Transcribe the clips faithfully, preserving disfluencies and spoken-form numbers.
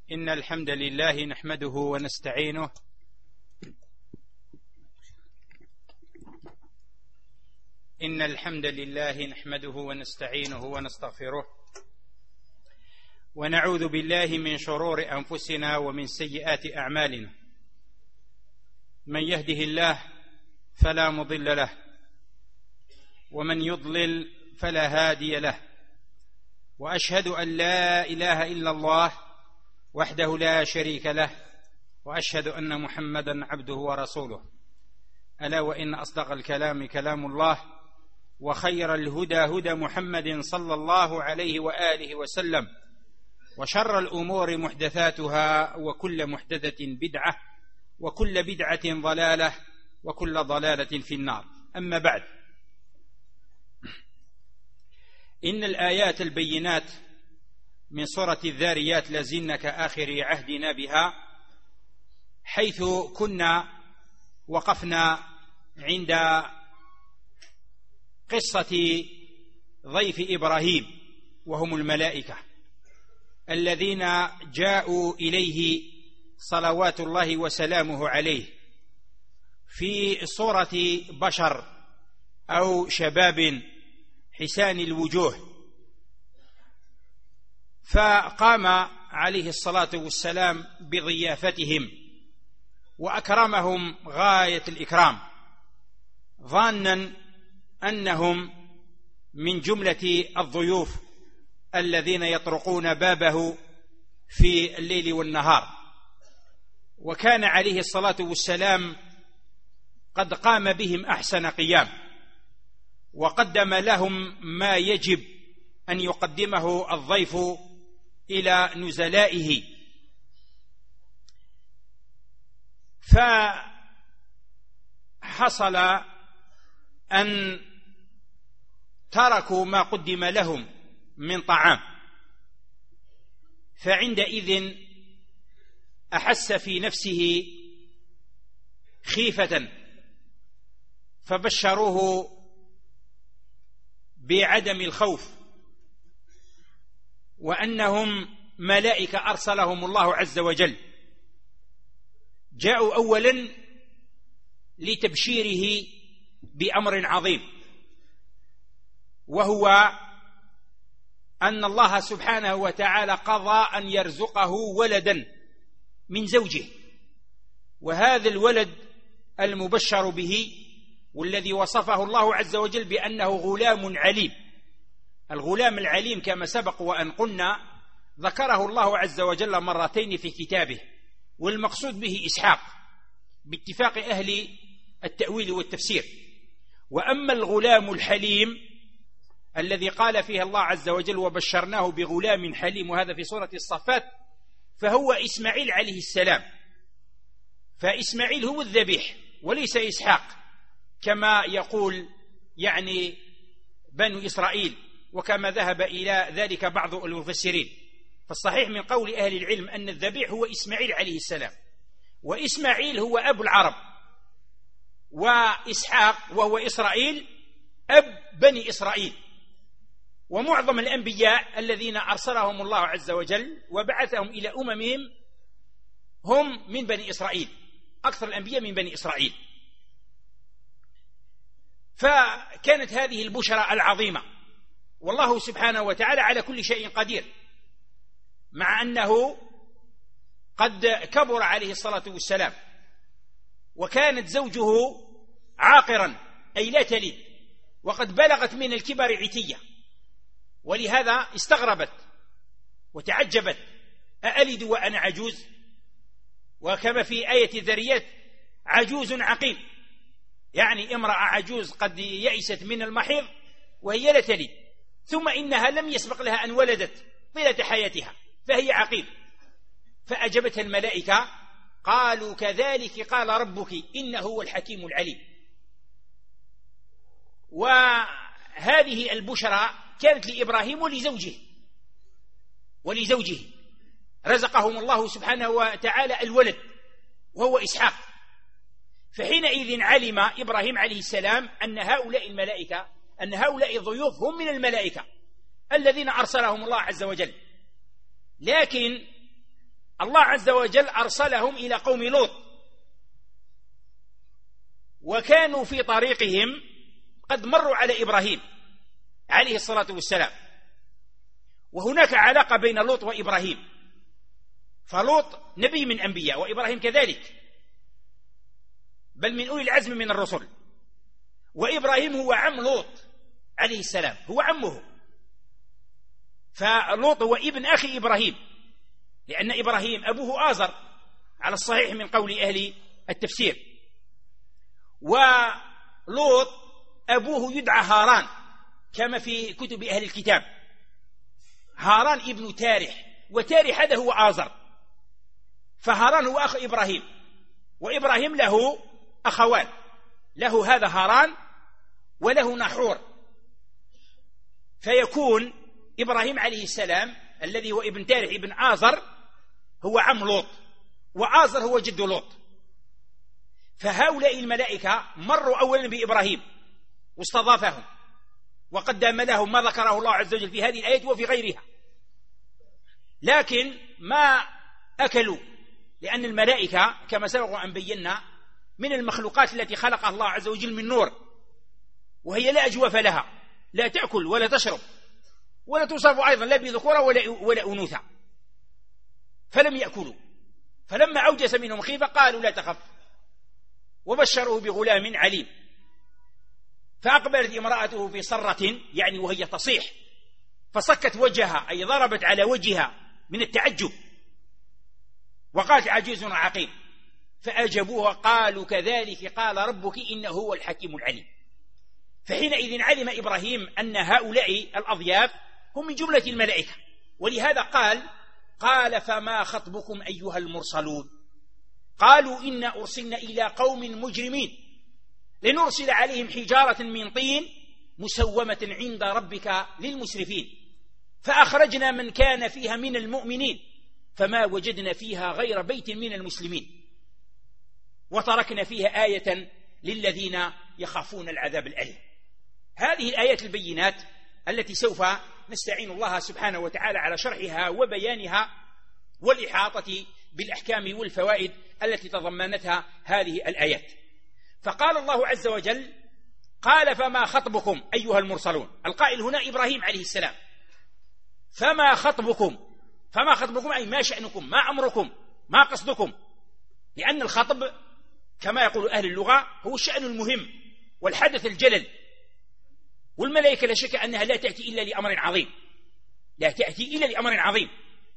إن الحمد لله نحمده ونستعينه إن الحمد لله نحمده ونستعينه ونستغفره ونعوذ بالله من شرور أنفسنا ومن سيئات أعمالنا. من يهده الله فلا مضل له ومن يضلل فلا هادي له، وأشهد أن لا إله إلا الله وحده لا شريك له، وأشهد أن محمدا عبده ورسوله. ألا وإن أصدق الكلام كلام الله، وخير الهدى هدى محمد صلى الله عليه وآله وسلم، وشر الأمور محدثاتها، وكل محدثة بدعة، وكل بدعة ضلالة، وكل ضلالة في النار. أما بعد، إن الآيات البينات من سورة الذاريات لازلنا كآخر عهدنا بها، حيث كنا وقفنا عند قصة ضيف إبراهيم، وهم الملائكة الذين جاءوا إليه صلوات الله وسلامه عليه في صورة بشر أو شباب حسان الوجوه، فقام عليه الصلاة والسلام بضيافتهم وأكرمهم غاية الإكرام، ظانا أنهم من جملة الضيوف الذين يطرقون بابه في الليل والنهار. وكان عليه الصلاة والسلام قد قام بهم أحسن قيام، وقدم لهم ما يجب أن يقدمه الضيف إلى نزلائه. فحصل أن تركوا ما قدم لهم من طعام، فعندئذ أحس في نفسه خيفة، فبشروه بعدم الخوف، وأنهم ملائكة أرسلهم الله عز وجل. جاءوا أولا لتبشيره بأمر عظيم، وهو أن الله سبحانه وتعالى قضى أن يرزقه ولدا من زوجه، وهذا الولد المبشر به والذي وصفه الله عز وجل بأنه غلام عليم. الغلام العليم كما سبق وأن قلنا ذكره الله عز وجل مرتين في كتابه، والمقصود به إسحاق باتفاق أهل التأويل والتفسير. وأما الغلام الحليم الذي قال فيه الله عز وجل وبشرناه بغلام حليم، وهذا في سورة الصفات، فهو إسماعيل عليه السلام. فإسماعيل هو الذبيح وليس إسحاق كما يقول يعني بنو إسرائيل، وكما ذهب إلى ذلك بعض المفسرين. فالصحيح من قول أهل العلم أن الذبيح هو إسماعيل عليه السلام، وإسماعيل هو أبو العرب، وإسحاق وهو إسرائيل أب بني إسرائيل. ومعظم الأنبياء الذين أرسلهم الله عز وجل وبعثهم إلى أممهم هم من بني إسرائيل، أكثر الأنبياء من بني إسرائيل. فكانت هذه البشرى العظيمة، والله سبحانه وتعالى على كل شيء قدير، مع أنه قد كبر عليه الصلاة والسلام، وكانت زوجه عاقرا أي لا تلد، وقد بلغت من الكبر عتية، ولهذا استغربت وتعجبت: أألد وأنا عجوز؟ وكما في آية الذريات: عجوز عقيم، يعني امرأة عجوز قد يئست من المحيض وهي لا تلد، ثم إنها لم يسبق لها أن ولدت طيلة حياتها، فهي عقيم. فأجابتها الملائكة قالوا: كذلك قال ربك إنه هو الحكيم العليم. وهذه البشرى كانت لإبراهيم ولزوجه ولزوجه رزقهم الله سبحانه وتعالى الولد وهو إسحاق. فحينئذ علم إبراهيم عليه السلام أن هؤلاء الملائكة أن هؤلاء الضيوف هم من الملائكة الذين أرسلهم الله عز وجل، لكن الله عز وجل أرسلهم إلى قوم لوط، وكانوا في طريقهم قد مروا على إبراهيم عليه الصلاة والسلام، وهناك علاقة بين لوط وإبراهيم، فلوط نبي من أنبياء وإبراهيم كذلك، بل من أولي العزم من الرسل، وإبراهيم هو عم لوط عليه السلام، هو عمه، فلوط هو ابن أخي إبراهيم، لأن إبراهيم أبوه آزر على الصحيح من قول أهل التفسير، ولوط أبوه يدعى هاران كما في كتب أهل الكتاب، هاران ابن تارح، وتارح هذا هو آزر، فهاران هو أخ إبراهيم، وإبراهيم له أخوان، له هذا هاران وله نحور، فيكون إبراهيم عليه السلام الذي هو ابن تارح ابن آزر هو عم لوط، وآزر هو جد لوط. فهؤلاء الملائكة مروا أولا بإبراهيم واستضافهم وقدم لهم ما ذكره الله عز وجل في هذه الآية وفي غيرها، لكن ما أكلوا، لأن الملائكة كما سبق أن بينا من المخلوقات التي خلقها الله عز وجل من نور، وهي لا أجوف لها، لا تأكل ولا تشرب ولا تصرف أيضا لا بذكورة ولا, ولا أنوثة، فلم يأكلوا، فلما أوجس منهم خيفة قالوا لا تخف، وبشروه بغلام عليم. فأقبلت امرأته في صرة، يعني وهي تصيح، فصكت وجهها أي ضربت على وجهها من التعجب، وقالت عجيز عقيم، فأجابوها قالوا كذلك قال ربك إنه هو الحكيم العليم. فحينئذ علم إبراهيم أن هؤلاء الأضياف هم من جملة الملائكة، ولهذا قال قال فما خطبكم أيها المرسلون، قالوا إنا أرسلنا إلى قوم مجرمين لنرسل عليهم حجارة من طين مسومة عند ربك للمسرفين، فأخرجنا من كان فيها من المؤمنين فما وجدنا فيها غير بيت من المسلمين، وتركنا فيها آية للذين يخافون العذاب الأليم. هذه الآيات البينات التي سوف نستعين الله سبحانه وتعالى على شرحها وبيانها والإحاطة بالأحكام والفوائد التي تضمنتها هذه الآيات. فقال الله عز وجل قال فما خطبكم أيها المرسلون، القائل هنا إبراهيم عليه السلام، فما خطبكم، فما خطبكم أي ما شأنكم، ما أمركم، ما قصدكم، لأن الخطب كما يقول أهل اللغة هو الشأن المهم والحدث الجلل، والملائكة لا شك أنها لا تأتي إلا لأمر عظيم، لا تأتي إلا لأمر عظيم.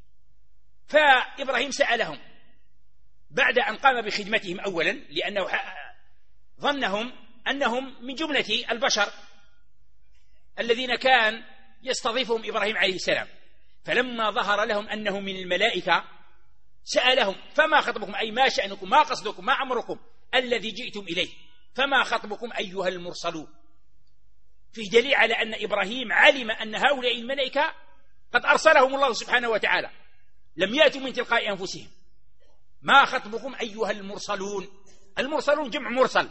فإبراهيم سألهم بعد أن قام بخدمتهم أولا، لأنه ظنهم أنهم من جملة البشر الذين كان يستضيفهم إبراهيم عليه السلام، فلما ظهر لهم أنه من الملائكة سألهم فما خطبكم أي ما شأنكم، ما قصدكم، ما أمركم الذي جئتم إليه، فما خطبكم أيها المرسلون. فيه دليل على أن إبراهيم علم أن هؤلاء الملائكة قد أرسلهم الله سبحانه وتعالى، لم يأتوا من تلقاء أنفسهم. ما خطبكم أيها المرسلون، المرسلون جمع مرسل،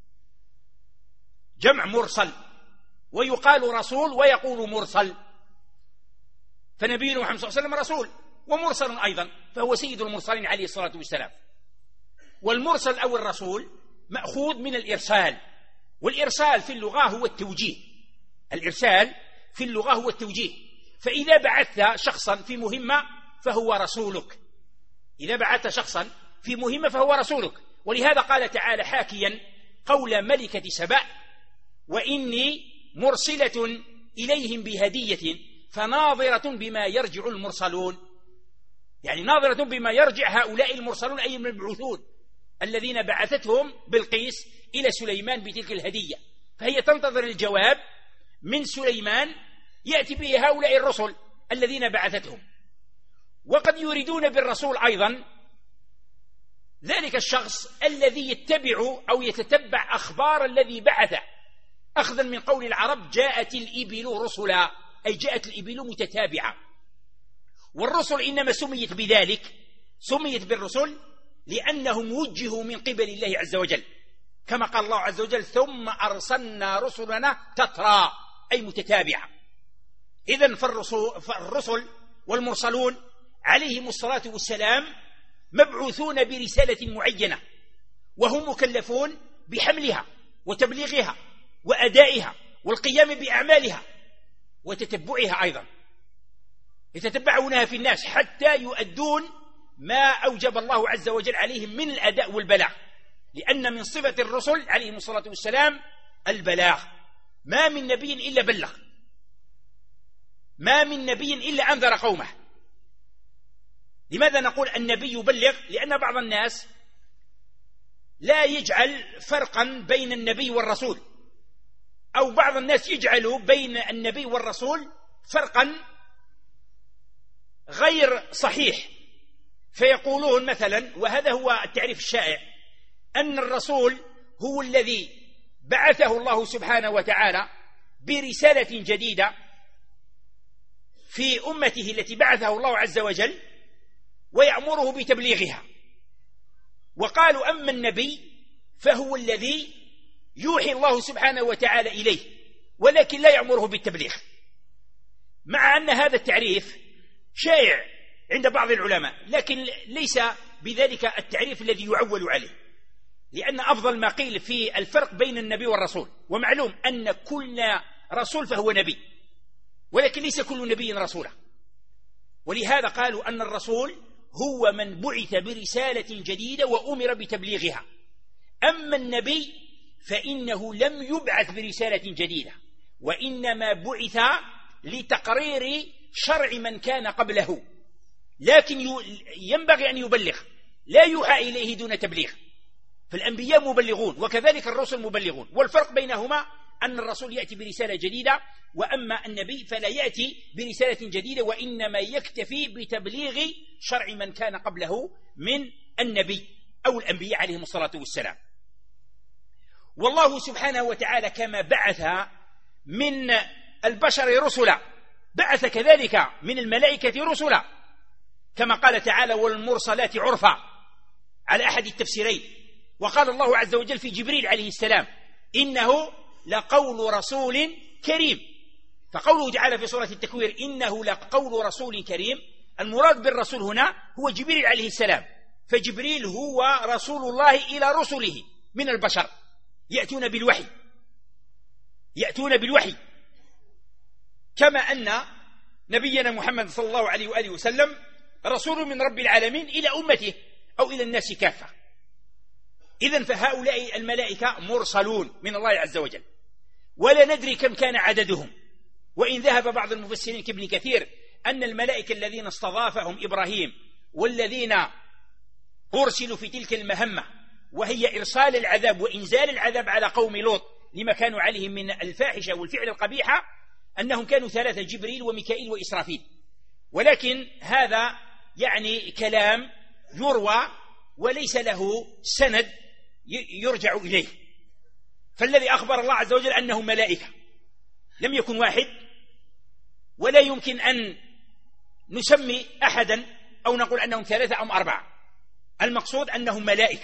جمع مرسل، ويقال رسول ويقول مرسل، فنبينا محمد صلى الله عليه وسلم رسول ومرسل أيضا، فهو سيد المرسلين عليه الصلاة والسلام. والمرسل أو الرسول مأخوذ من الإرسال، والإرسال في اللغة هو التوجيه، الإرسال في اللغة هو التوجيه، فإذا بعثت شخصا في مهمة فهو رسولك، إذا بعثت شخصا في مهمة فهو رسولك. ولهذا قال تعالى حاكيا قول ملكة سبأ وإني مرسلة إليهم بهدية فناظرة بما يرجع المرسلون، يعني ناظرة بما يرجع هؤلاء المرسلون أي المبعوثون الذين بعثتهم بلقيس إلى سليمان بتلك الهدية، فهي تنتظر الجواب من سليمان يأتي به هؤلاء الرسل الذين بعثتهم. وقد يريدون بالرسول أيضا ذلك الشخص الذي يتبع أو يتتبع أخبار الذي بعث، أخذا من قول العرب جاءت الإبل رسلا، أي جاءت الإبل متتابعة. والرسل إنما سميت بذلك، سميت بالرسل لأنهم وجهوا من قبل الله عز وجل، كما قال الله عز وجل ثم أرسلنا رسلنا تترى أي متتابعة. إذن فالرسل والمرسلون عليهم الصلاة والسلام مبعوثون برسالة معينة، وهم مكلفون بحملها وتبليغها وأدائها والقيام بأعمالها وتتبعها أيضا، يتتبعونها في الناس حتى يؤدون ما أوجب الله عز وجل عليهم من الأداء والبلاغ، لأن من صفة الرسل عليهم الصلاة والسلام البلاغ. ما من نبي إلا بلغ، ما من نبي إلا أنذر قومه. لماذا نقول النبي يبلغ؟ لأن بعض الناس لا يجعل فرقا بين النبي والرسول، أو بعض الناس يجعلوا بين النبي والرسول فرقا غير صحيح، فيقولون مثلا، وهذا هو التعريف الشائع، أن الرسول هو الذي بعثه الله سبحانه وتعالى برسالة جديدة في أمته التي بعثه الله عز وجل ويأمره بتبليغها. وقالوا أما النبي فهو الذي يوحي الله سبحانه وتعالى إليه ولكن لا يأمره بالتبليغ، مع أن هذا التعريف شائع عند بعض العلماء، لكن ليس بذلك التعريف الذي يعول عليه، لأن أفضل ما قيل في الفرق بين النبي والرسول. ومعلوم أن كل رسول فهو نبي، ولكن ليس كل نبي رسولا، ولهذا قالوا أن الرسول هو من بعث برسالة جديدة وأمر بتبليغها. أما النبي فإنه لم يبعث برسالة جديدة، وإنما بعث لتقرير شرع من كان قبله، لكن ينبغي أن يبلغ، لا يوحى إليه دون تبليغ. فالأنبياء مبلغون وكذلك الرسل مبلغون، والفرق بينهما أن الرسول يأتي برسالة جديدة، وأما النبي فلا يأتي برسالة جديدة، وإنما يكتفي بتبليغ شرع من كان قبله من النبي أو الأنبياء عليهم الصلاة والسلام. والله سبحانه وتعالى كما بعث من البشر رسلا بعث كذلك من الملائكة رسلا، كما قال تعالى والمرسلات عرفا على أحد التفسيرين. وقال الله عز وجل في جبريل عليه السلام إنه لقول رسول كريم، فقوله تعالى في سورة التكوير إنه لقول رسول كريم، المراد بالرسول هنا هو جبريل عليه السلام، فجبريل هو رسول الله إلى رسله من البشر، يأتون بالوحي يأتون بالوحي كما أن نبينا محمد صلى الله عليه وآله وسلم رسول من رب العالمين إلى أمته أو إلى الناس كافة. إذن فهؤلاء الملائكة مرسلون من الله عز وجل، ولا ندري كم كان عددهم، وإن ذهب بعض المفسرين كابن كثير أن الملائكة الذين استضافهم إبراهيم والذين أرسلوا في تلك المهمة وهي إرسال العذاب وإنزال العذاب على قوم لوط لما كانوا عليه من الفاحشة والفعل القبيحة، أنهم كانوا ثلاثة: جبريل وميكائيل وإسرافيل. ولكن هذا يعني كلام يروى وليس له سند يرجع إليه، فالذي أخبر الله عز وجل أنه ملائكة لم يكن واحد، ولا يمكن أن نسمي أحدا أو نقول أنهم ثلاثة أم أربعة، المقصود أنهم ملائكة،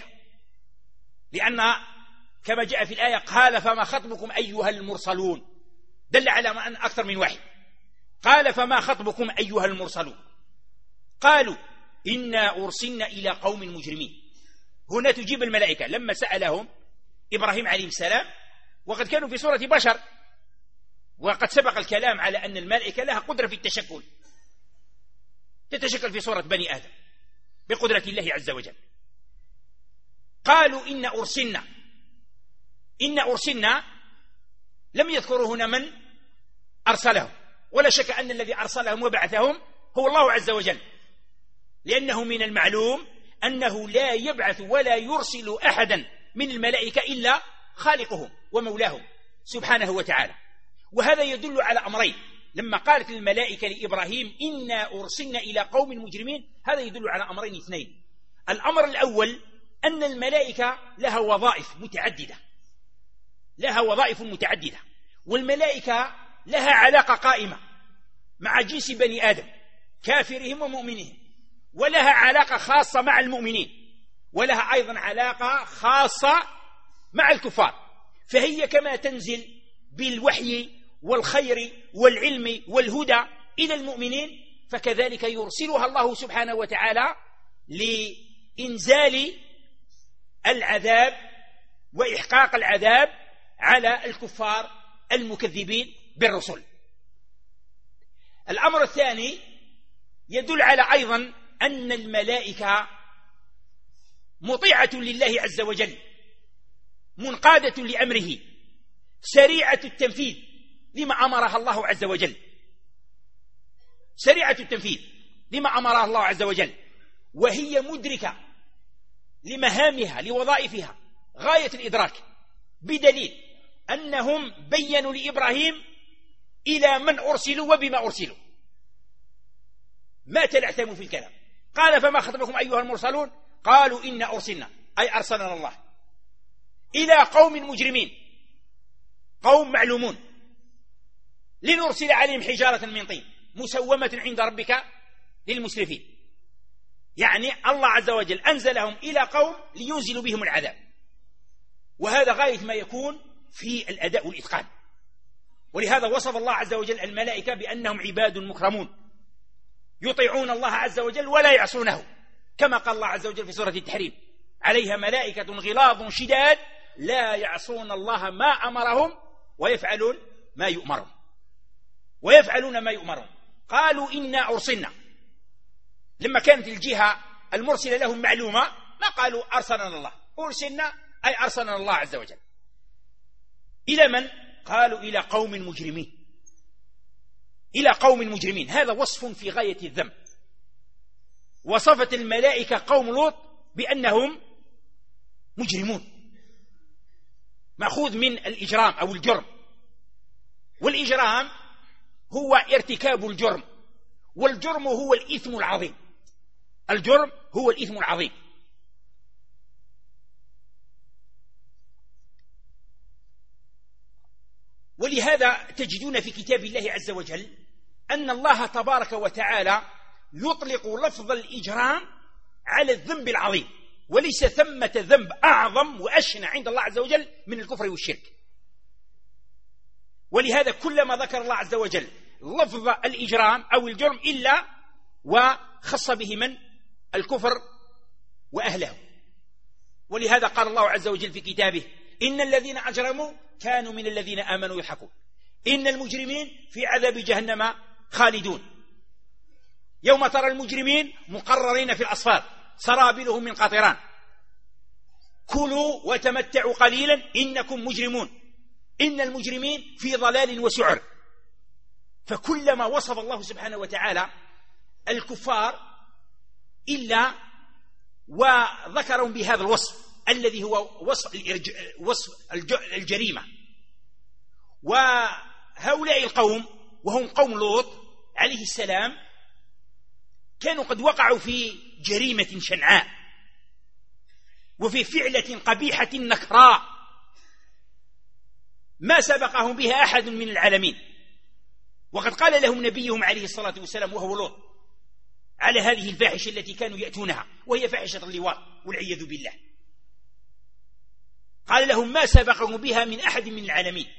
لأن كما جاء في الآية قال فما خطبكم أيها المرسلون، دل على أن أكثر من واحد. قال فما خطبكم أيها المرسلون، قالوا إنا أرسلنا إلى قوم مجرمين. هنا تجيب الملائكة لما سألهم إبراهيم عليه السلام، وقد كانوا في صورة بشر، وقد سبق الكلام على أن الملائكة لها قدرة في التشكل، تتشكل في صورة بني آدم بقدرة الله عز وجل. قالوا إن أرسلنا إن أرسلنا لم يذكروا هنا من أرسلهم، ولا شك أن الذي أرسلهم وبعثهم هو الله عز وجل، لأنه من المعلوم أنه لا يبعث ولا يرسل أحدا من الملائكة إلا خالقهم ومولاهم سبحانه وتعالى. وهذا يدل على أمرين، لما قالت الملائكة لإبراهيم إنا أرسلنا إلى قوم مجرمين، هذا يدل على أمرين اثنين. الأمر الأول أن الملائكة لها وظائف متعددة لها وظائف متعددة والملائكة لها علاقة قائمة مع جنس بني آدم كافرهم ومؤمنهم، ولها علاقة خاصة مع المؤمنين، ولها أيضا علاقة خاصة مع الكفار. فهي كما تنزل بالوحي والخير والعلم والهدى إلى المؤمنين، فكذلك يرسلها الله سبحانه وتعالى لإنزال العذاب وإحقاق العذاب على الكفار المكذبين بالرسل. الأمر الثاني يدل على أيضا أن الملائكة مطيعة لله عز وجل، منقادة لأمره، سريعة التنفيذ لما أمرها الله عز وجل، سريعة التنفيذ لما أمرها الله عز وجل، وهي مدركة لمهامها لوظائفها غاية الإدراك، بدليل أنهم بيّنوا لإبراهيم إلى من أرسلوا وبما أرسلوا، ما تلعثموا في الكلام. قال فما خطبكم أيها المرسلون؟ قالوا إنا أرسلنا، أي أرسلنا الله إلى قوم مجرمين، قوم معلومون، لنرسل عليهم حجارة من طين مسومة عند ربك للمسرفين. يعني الله عز وجل أنزلهم إلى قوم لينزلوا بهم العذاب، وهذا غاية ما يكون في الأداء والإتقان. ولهذا وصف الله عز وجل الملائكة بأنهم عباد مكرمون يطيعون الله عز وجل ولا يعصونه، كما قال الله عز وجل في سورة التحريم: عليها ملائكة غلاظ شداد لا يعصون الله ما أمرهم ويفعلون ما يؤمرون ويفعلون ما يؤمرون. قالوا إنا أرسلنا، لما كانت الجهة المرسلة لهم معلومة ما قالوا أرسلنا الله، أرسلنا أي أرسلنا الله عز وجل. إلى من؟ قالوا إلى قوم مجرمين، إلى قوم مجرمين. هذا وصف في غاية الذنب. وصفت الملائكة قوم لوط بأنهم مجرمون، مأخوذ من الإجرام أو الجرم، والإجرام هو ارتكاب الجرم، والجرم هو الإثم العظيم، الجرم هو الإثم العظيم. ولهذا تجدون في كتاب الله عز وجل أن الله تبارك وتعالى يطلق لفظ الإجرام على الذنب العظيم، وليس ثمة ذنب أعظم وأشنى عند الله عز وجل من الكفر والشرك. ولهذا كلما ذكر الله عز وجل لفظ الإجرام أو الجرم إلا وخص به من؟ الكفر وأهله. ولهذا قال الله عز وجل في كتابه: إن الذين أجرموا كانوا من الذين آمنوا يضحكون، إن المجرمين في عذاب جهنم خالدون، يوم ترى المجرمين مقررين في الأصفاد سرابلهم من قطران، كلوا وتمتعوا قليلا إنكم مجرمون، إن المجرمين في ضلال وسعر. فكلما وصف الله سبحانه وتعالى الكفار إلا وذكرهم بهذا الوصف الذي هو وصف, الإرج... وصف الج... الجريمة. وهؤلاء القوم وهم قوم لوط عليه السلام كانوا قد وقعوا في جريمة شنعاء وفي فعلة قبيحة نكراء ما سبقهم بها أحد من العالمين. وقد قال لهم نبيهم عليه الصلاة والسلام وهو لوط على هذه الفاحشة التي كانوا يأتونها، وهي فاحشة اللواط والعياذ بالله. قال لهم ما سبقهم بها من أحد من العالمين.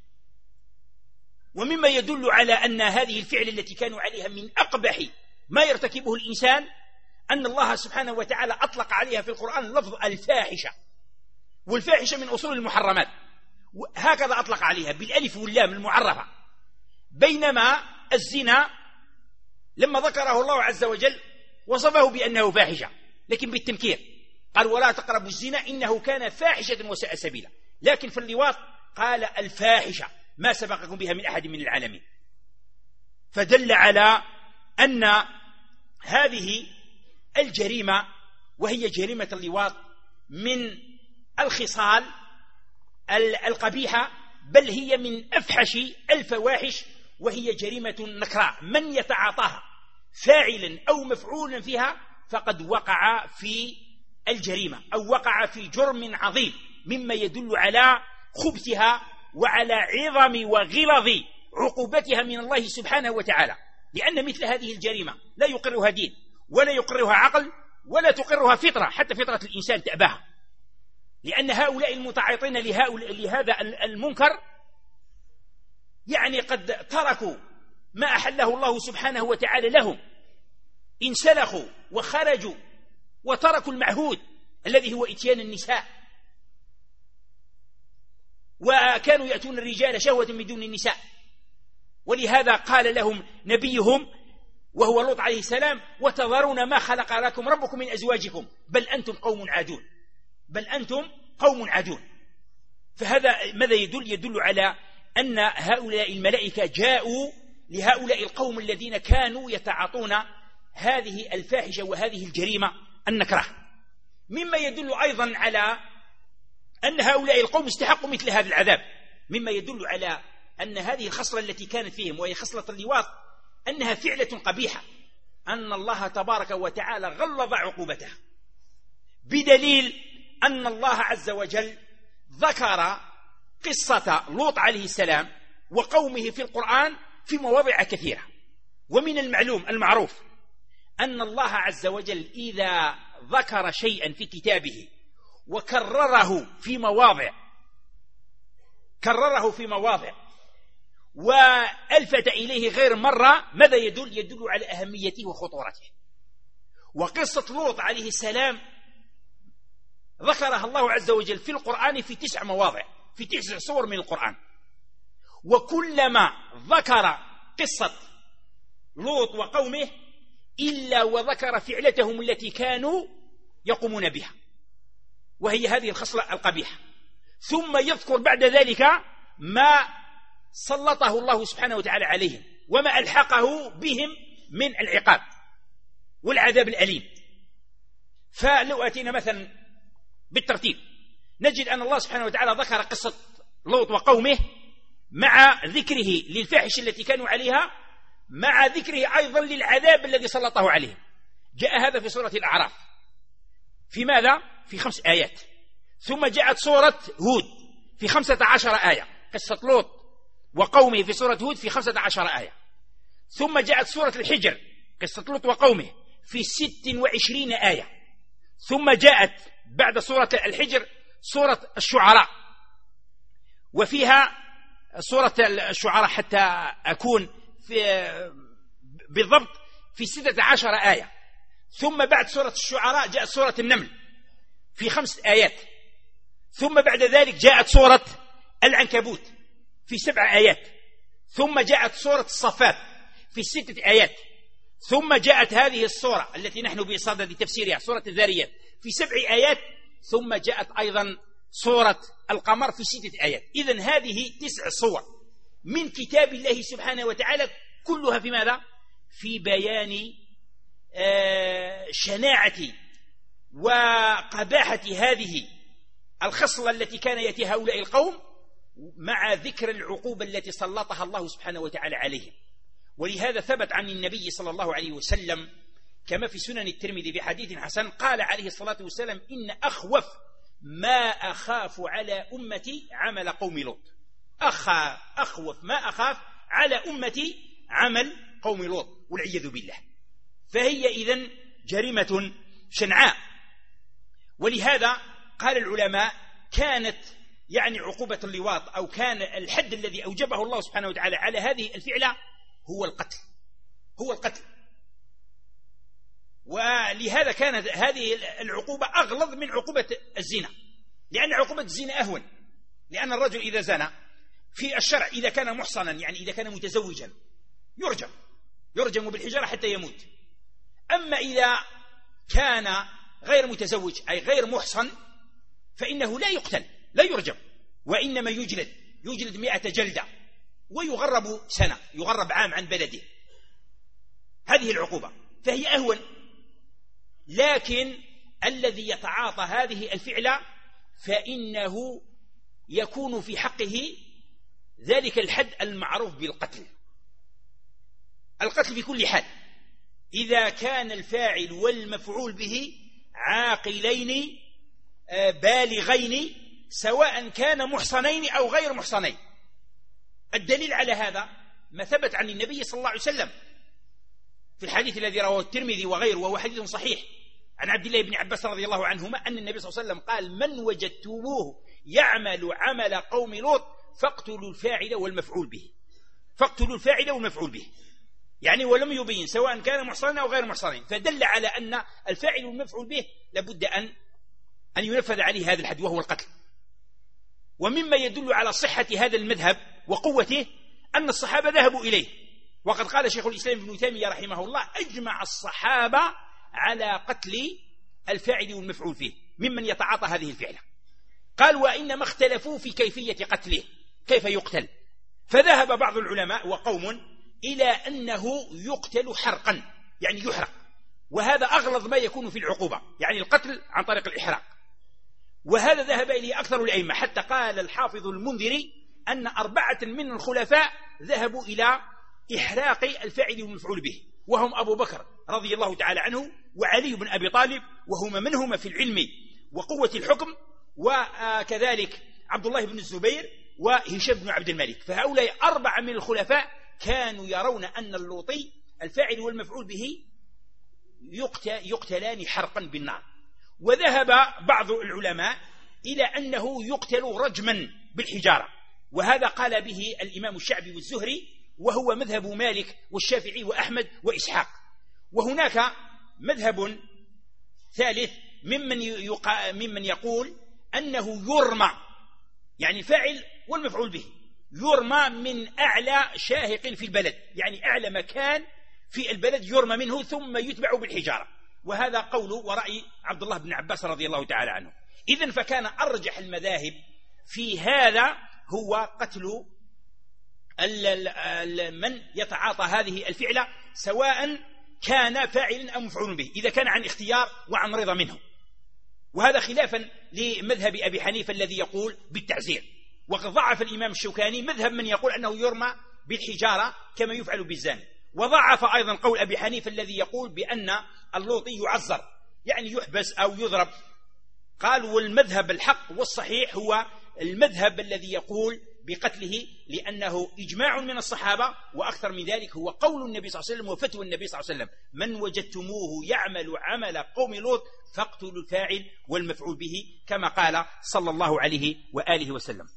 ومما يدل على أن هذه الفعل التي كانوا عليها من أقبح ما يرتكبه الإنسان أن الله سبحانه وتعالى أطلق عليها في القرآن لفظ الفاحشة، والفاحشة من أصول المحرمات، هكذا أطلق عليها بالألف واللام المعرفة. بينما الزنا لما ذكره الله عز وجل وصفه بأنه فاحشة لكن بالتنكير، قال ولا تقربوا الزنا إنه كان فاحشة وساء سبيلا. لكن في اللواط قال الفاحشة ما سبقكم بها من أحد من العالمين. فدل على أن هذه الجريمة وهي جريمة اللواط من الخصال القبيحة، بل هي من أفحش الفواحش، وهي جريمة نكراء. من يتعاطاها فاعلا أو مفعولا فيها فقد وقع في الجريمة أو وقع في جرم عظيم، مما يدل على خبثها وعلى عظم وغلظ عقوبتها من الله سبحانه وتعالى. لأن مثل هذه الجريمة لا يقرها دين ولا يقرها عقل ولا تقرها فطرة، حتى فطرة الإنسان تأباها. لأن هؤلاء المتعاطين لهذا المنكر يعني قد تركوا ما أحله الله سبحانه وتعالى لهم، انسلخوا وخرجوا وتركوا المعهود الذي هو إتيان النساء، وكانوا يأتون الرجال شهوة من دون النساء. ولهذا قال لهم نبيهم وهو لوط عليه السلام: وتذرون ما خلق لكم ربكم من أزواجكم بل أنتم قوم عادون، بل أنتم قوم عادون. فهذا ماذا يدل؟ يدل على أن هؤلاء الملائكة جاءوا لهؤلاء القوم الذين كانوا يتعاطون هذه الفاحشة وهذه الجريمة النكرة، مما يدل أيضا على أن هؤلاء القوم استحقوا مثل هذا العذاب، مما يدل على أن هذه الخصلة التي كانت فيهم وهي خصلة اللواط أنها فعلة قبيحة، أن الله تبارك وتعالى غلظ عقوبتها، بدليل أن الله عز وجل ذكر قصة لوط عليه السلام وقومه في القرآن في مواضع كثيرة. ومن المعلوم المعروف أن الله عز وجل إذا ذكر شيئا في كتابه وكرره في مواضع كرره في مواضع وألفت إليه غير مرة، ماذا يدل؟ يدل على أهميته وخطورته. وقصة لوط عليه السلام ذكرها الله عز وجل في القرآن في تسع مواضع، في تسع صور من القرآن، وكلما ذكر قصة لوط وقومه إلا وذكر فعلتهم التي كانوا يقومون بها، وهي هذه الخصلة القبيحة، ثم يذكر بعد ذلك ما سلطه الله سبحانه وتعالى عليهم وما ألحقه بهم من العقاب والعذاب الأليم. فلو أتينا مثلا بالترتيب نجد أن الله سبحانه وتعالى ذكر قصة لوط وقومه مع ذكره للفاحش التي كانوا عليها، مع ذكره أيضا للعذاب الذي سلطه عليهم. جاء هذا في سورة الأعراف في ماذا؟ في خمس آيات. ثم جاءت سورة هود في خمسة عشر آية، قصة لوط وقومه في سورة هود في خمسة عشر آية. ثم جاءت سورة الحجر قصة لوط وقومه في ست وعشرين آية. ثم جاءت بعد سورة الحجر سورة الشعراء، وفيها سورة الشعراء حتى أكون في بالضبط في ستة عشر آية. ثم بعد سورة الشعراء جاءت سورة النمل في خمس آيات. ثم بعد ذلك جاءت سورة العنكبوت في سبع آيات. ثم جاءت سورة الصفات في ستة آيات. ثم جاءت هذه السورة التي نحن بصدد تفسيرها سورة الذاريات في سبع آيات. ثم جاءت أيضا سورة القمر في ستة آيات. إذن هذه تسع صور من كتاب الله سبحانه وتعالى، كلها في ماذا؟ في بيان شناعة وقباحة هذه الخصلة التي كان يأتي هؤلاء القوم، مع ذكر العقوبة التي سلطها الله سبحانه وتعالى عليهم. ولهذا ثبت عن النبي صلى الله عليه وسلم كما في سنن الترمذي بحديث حسن قال عليه الصلاة والسلام: إن أخوف ما أخاف على أمتي عمل قوم لوط. أخا أخوف ما أخاف على أمتي عمل قوم لوط، والعياذ بالله. فهي إذن جريمة شنعاء. ولهذا قال العلماء كانت يعني عقوبة اللواط أو كان الحد الذي أوجبه الله سبحانه وتعالى على هذه الفعلة هو القتل، هو القتل. ولهذا كانت هذه العقوبة أغلظ من عقوبة الزنا، لأن عقوبة الزنا أهون، لأن الرجل إذا زنى في الشرع إذا كان محصنا، يعني إذا كان متزوجا، يرجم يرجم بالحجارة حتى يموت. أما إذا كان غير متزوج أي غير محصن فإنه لا يقتل، لا يرجم، وإنما يجلد يجلد مئة جلدة ويغرب سنة، يغرب عام عن بلده. هذه العقوبة فهي أهون. لكن الذي يتعاطى هذه الفعلة فإنه يكون في حقه ذلك الحد المعروف بالقتل، القتل في كل حال، إذا كان الفاعل والمفعول به عاقلين بالغين سواء كان محصنين أو غير محصنين. الدليل على هذا ما ثبت عن النبي صلى الله عليه وسلم في الحديث الذي رواه الترمذي وغيره، وهو حديث صحيح عن عبد الله بن عباس رضي الله عنهما أن النبي صلى الله عليه وسلم قال: من وجدتموه يعمل عمل قوم لوط فاقتلوا الفاعل والمفعول به. فاقتلوا الفاعل والمفعول به، يعني ولم يبين سواء كان محصنا أو غير محصنين، فدل على أن الفاعل والمفعول به لابد أن أن ينفذ عليه هذا الحد وهو القتل. ومما يدل على صحة هذا المذهب وقوته أن الصحابة ذهبوا إليه، وقد قال شيخ الإسلام ابن تيمية رحمه الله: أجمع الصحابة على قتل الفاعل والمفعول فيه ممن يتعاطى هذه الفعلة. قال: وإنما اختلفوا في كيفية قتله، كيف يقتل، فذهب بعض العلماء وقوم إلى أنه يقتل حرقا، يعني يحرق، وهذا أغلظ ما يكون في العقوبة، يعني القتل عن طريق الإحراق، وهذا ذهب إليه أكثر الأئمة، حتى قال الحافظ المنذري أن أربعة من الخلفاء ذهبوا إلى إحراق الفاعل والمفعول به، وهم أبو بكر رضي الله تعالى عنه وعلي بن أبي طالب، وهما منهما في العلم وقوة الحكم، وكذلك عبد الله بن الزبير وهشام بن عبد الملك. فهؤلاء أربعة من الخلفاء كانوا يرون أن اللوطي الفاعل والمفعول به يقتلان حرقا بالنار. وذهب بعض العلماء إلى أنه يقتل رجما بالحجارة، وهذا قال به الإمام الشعبي والزهري، وهو مذهب مالك والشافعي وأحمد وإسحاق. وهناك مذهب ثالث ممن, يقا... ممن يقول أنه يرمى، يعني الفاعل والمفعول به يرمى من أعلى شاهق في البلد، يعني أعلى مكان في البلد يرمى منه ثم يتبع بالحجارة، وهذا قول ورأي عبد الله بن عباس رضي الله تعالى عنه. إذن فكان أرجح المذاهب في هذا هو قتل من يتعاطى هذه الفعلة، سواء كان فاعلا أو مفعول به، إذا كان عن اختيار وعن رضا منه، وهذا خلافا لمذهب أبي حنيفة الذي يقول بالتعزير. وقد ضعف الإمام الشوكاني مذهب من يقول أنه يرمى بالحجارة كما يفعل بالزاني، وضعف أيضا قول أبي حنيفة الذي يقول بأن اللوطي يعزر، يعني يحبس أو يضرب. قال: والمذهب الحق والصحيح هو المذهب الذي يقول بقتله، لأنه إجماع من الصحابة، وأكثر من ذلك هو قول النبي صلى الله عليه وسلم وفتوى النبي صلى الله عليه وسلم: من وجدتموه يعمل عمل قوم لوط فاقتلوا الفاعل والمفعول به، كما قال صلى الله عليه وآله وسلم.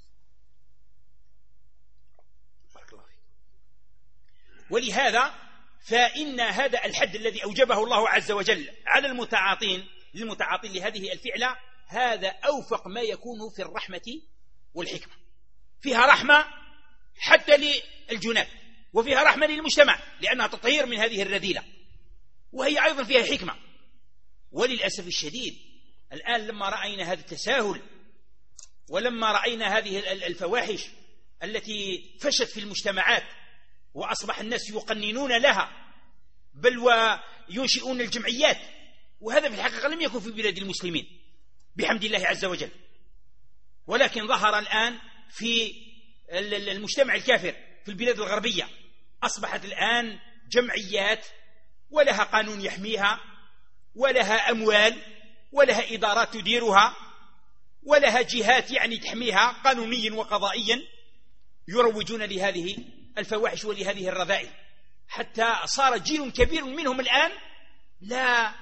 ولهذا فإن هذا الحد الذي أوجبه الله عز وجل على المتعاطين للمتعاطين لهذه الفعلة، هذا أوفق ما يكون في الرحمة والحكمة، فيها رحمة حتى للجنات، وفيها رحمة للمجتمع لأنها تطهير من هذه الرذيلة، وهي أيضا فيها حكمة. وللأسف الشديد الآن لما رأينا هذا التساهل، ولما رأينا هذه الفواحش التي فشت في المجتمعات، وأصبح الناس يقننون لها بل وينشئون الجمعيات، وهذا في الحقيقة لم يكن في بلاد المسلمين بحمد الله عز وجل، ولكن ظهر الآن في المجتمع الكافر في البلاد الغربية. أصبحت الآن جمعيات ولها قانون يحميها، ولها أموال، ولها إدارات تديرها، ولها جهات يعني تحميها قانونيا وقضائيا، يروجون لهذه الفواحش ولهذه الرذائل، حتى صار جيل كبير منهم الآن لا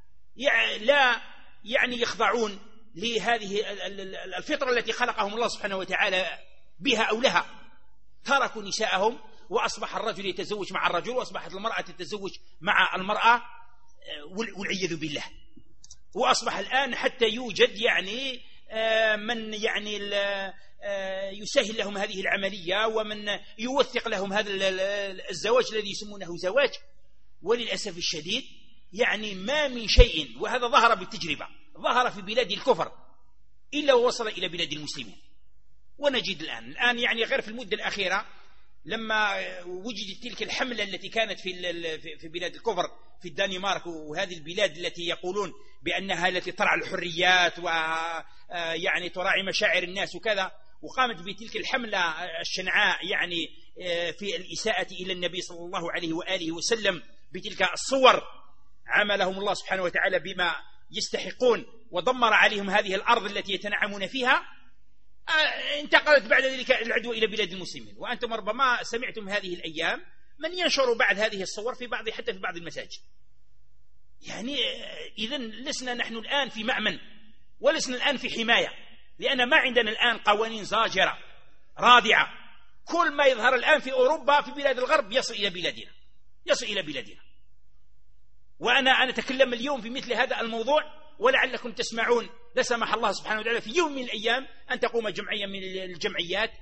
لا يعني يخضعون لهذه الفطرة التي خلقهم الله سبحانه وتعالى بها أو لها. تركوا نساءهم، وأصبح الرجل يتزوج مع الرجل، وأصبحت المرأة تتزوج مع المرأة، والعياذ بالله. وأصبح الآن حتى يوجد يعني من يعني يسهل لهم هذه العملية، ومن يوثق لهم هذا الزواج الذي يسمونه زواج. وللأسف الشديد يعني ما من شيء، وهذا ظهر بالتجربة، ظهر في بلاد الكفر إلا ووصل إلى بلاد المسلمين. ونجد الآن الآن يعني غير في المدة الأخيرة لما وجدت تلك الحملة التي كانت في في بلاد الكفر في الدنمارك وهذه البلاد التي يقولون بأنها التي ترعى الحريات ويعني تراعي مشاعر الناس وكذا، وقامت بتلك الحملة الشنعاء يعني في الإساءة إلى النبي صلى الله عليه وآله وسلم بتلك الصور، عملهم الله سبحانه وتعالى بما يستحقون، ودمر عليهم هذه الأرض التي يتنعمون فيها. انتقلت بعد ذلك العدوى إلى بلاد المسلمين، وأنتم ربما سمعتم هذه الأيام من ينشر بعد هذه الصور في بعض حتى في بعض المساجد. يعني إذن لسنا نحن الآن في مأمن، ولسنا الآن في حماية، لأن ما عندنا الآن قوانين زاجرة رادعة. كل ما يظهر الآن في أوروبا في بلاد الغرب يصل إلى بلادنا يصل إلى بلادنا وأنا أنا أتكلم اليوم في مثل هذا الموضوع، ولعلكم تسمعون لا سمح الله سبحانه وتعالى في يوم من الأيام أن تقوم جمعية من الجمعيات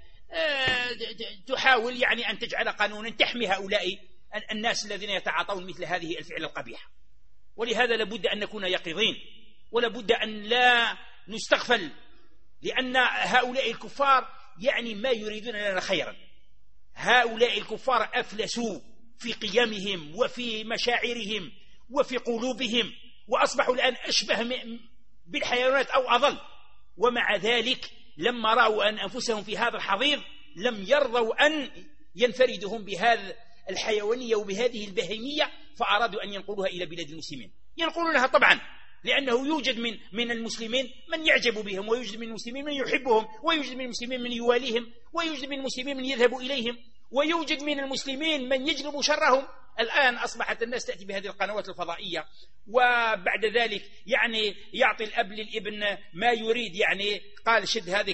تحاول يعني أن تجعل قانونا تحمي هؤلاء الناس الذين يتعاطون مثل هذه الفعل القبيحة. ولهذا لابد أن نكون يقظين، ولابد أن لا نستغفل، لأن هؤلاء الكفار يعني ما يريدون لنا خيرا. هؤلاء الكفار أفلسوا في قيمهم وفي مشاعرهم وفي قلوبهم، وأصبحوا الآن أشبه بالحيوانات أو أضل، ومع ذلك لما رأوا أن أنفسهم في هذا الحضيض لم يرضوا أن ينفردوا هم بهذا الحيوانية وبهذه البهيمية، فأرادوا أن ينقلوها إلى بلاد المسلمين. ينقلونها طبعا لأنه يوجد من من المسلمين من يعجب بهم، ويوجد من المسلمين من يحبهم، ويوجد من المسلمين من يواليهم، ويوجد من المسلمين من يذهب إليهم، ويوجد من المسلمين من يجلب شرهم. الآن أصبحت الناس تأتي بهذه القنوات الفضائية، وبعد ذلك يعني يعطي الأب للابن ما يريد، يعني قال شد هذيك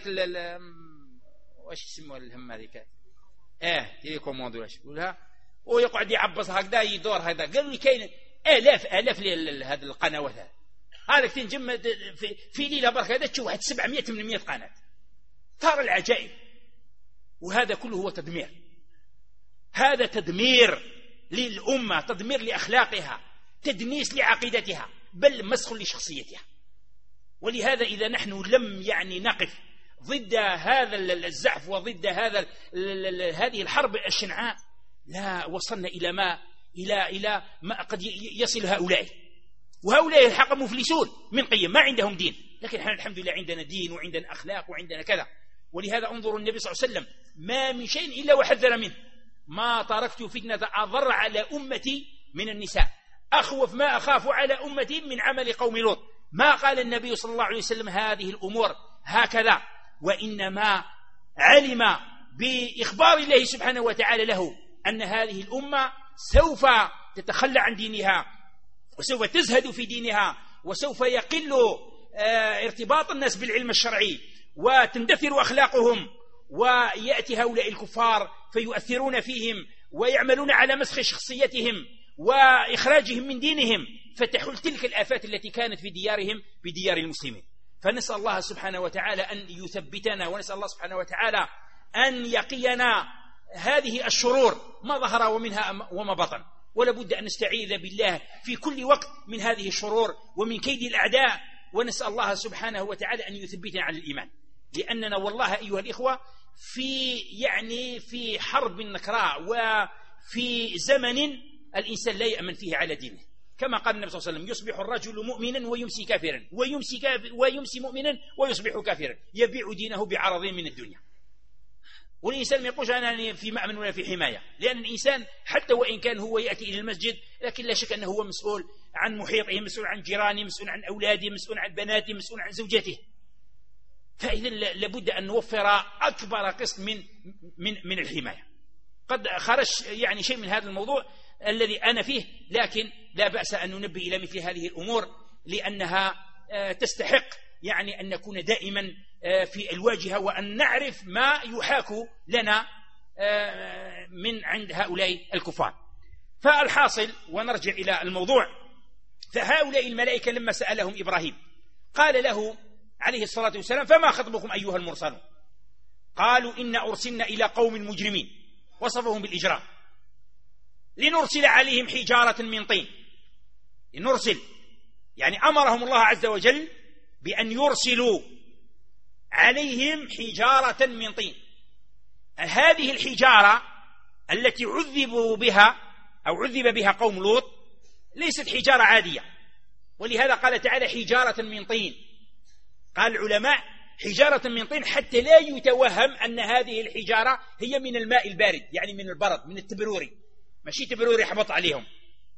واش يسموها الهم هذيك اه تيليكوموند ولا يقولها، ويقعد يعبص هكذا يدور هذا. قالوا لي كاين آلاف آلاف هذه القنوات، هذا تنجم في, في ليلة برك هذا تشوف واحد سبعمائة ثمانمائة قناة. ترى العجائب، وهذا كله هو تدمير. هذا تدمير للأمة، تدمير لأخلاقها، تدنيس لعقيدتها، بل مسخ لشخصيتها. ولهذا إذا نحن لم يعني نقف ضد هذا الزعف وضد هذا هذه الحرب الشنعاء، لا وصلنا إلى ما إلى إلى ما قد يصل هؤلاء. وهؤلاء الحق مفلسون من قيم، ما عندهم دين، لكن احنا الحمد لله عندنا دين وعندنا أخلاق وعندنا كذا. ولهذا انظروا النبي صلى الله عليه وسلم ما من شيء إلا وحذر منه. ما تركت فتنة أضر على أمتي من النساء، أخوف ما أخاف على أمتي من عمل قوم لوط. ما قال النبي صلى الله عليه وسلم هذه الأمور هكذا، وإنما علم بإخبار الله سبحانه وتعالى له أن هذه الأمة سوف تتخلى عن دينها، وسوف تزهد في دينها، وسوف يقل ارتباط الناس بالعلم الشرعي، وتندثر أخلاقهم، ويأتي هؤلاء الكفار فيؤثرون فيهم ويعملون على مسخ شخصيتهم وإخراجهم من دينهم، فتحل تلك الآفات التي كانت في ديارهم بديار المسلمين. فنسأل الله سبحانه وتعالى أن يثبتنا، ونسأل الله سبحانه وتعالى أن يقينا هذه الشرور ما ظهر ومنها وما بطن. ولا بد أن نستعيذ بالله في كل وقت من هذه الشرور ومن كيد الأعداء، ونسأل الله سبحانه وتعالى أن يثبتنا على الإيمان، لأننا والله أيها الإخوة في يعني في حرب نكراء، وفي زمن الإنسان لا يأمن فيه على دينه، كما قال النبي صلى الله عليه وسلم: يصبح الرجل مؤمنا ويمسي كافرا، ويمسي, كافر ويمسي مؤمنا ويصبح كافرا، يبيع دينه بعرض من الدنيا. والإنسان ما يقولش أنا في مأمن ولا في حماية، لأن الإنسان حتى وإن كان هو يأتي إلى المسجد، لكن لا شك أنه هو مسؤول عن محيطه، مسؤول عن جيرانه، مسؤول عن أولاده، مسؤول عن بناته، مسؤول عن زوجته. فإذا لابد أن نوفر أكبر قسط من من من الحماية. قد خرج يعني شيء من هذا الموضوع الذي أنا فيه، لكن لا بأس أن ننبه إلى مثل هذه الأمور، لأنها تستحق يعني أن نكون دائما في الواجهة، وأن نعرف ما يحاك لنا من عند هؤلاء الكفار. فالحاصل، ونرجع إلى الموضوع، فهؤلاء الملائكة لما سألهم إبراهيم قال له عليه الصلاة والسلام: فما خطبكم أيها المرسلون؟ قالوا: إن أرسلنا إلى قوم مجرمين، وصفهم بالإجرام، لنرسل عليهم حجارة من طين. لنرسل يعني أمرهم الله عز وجل بأن يرسلوا عليهم حجارة من طين. هذه الحجارة التي عذبوا بها أو عذب بها قوم لوط ليست حجارة عادية، ولهذا قال تعالى: حجارة من طين. قال العلماء: حجارة من طين حتى لا يتوهم أن هذه الحجارة هي من الماء البارد، يعني من البرد، من التبروري، ماشي تبروري يحبط عليهم،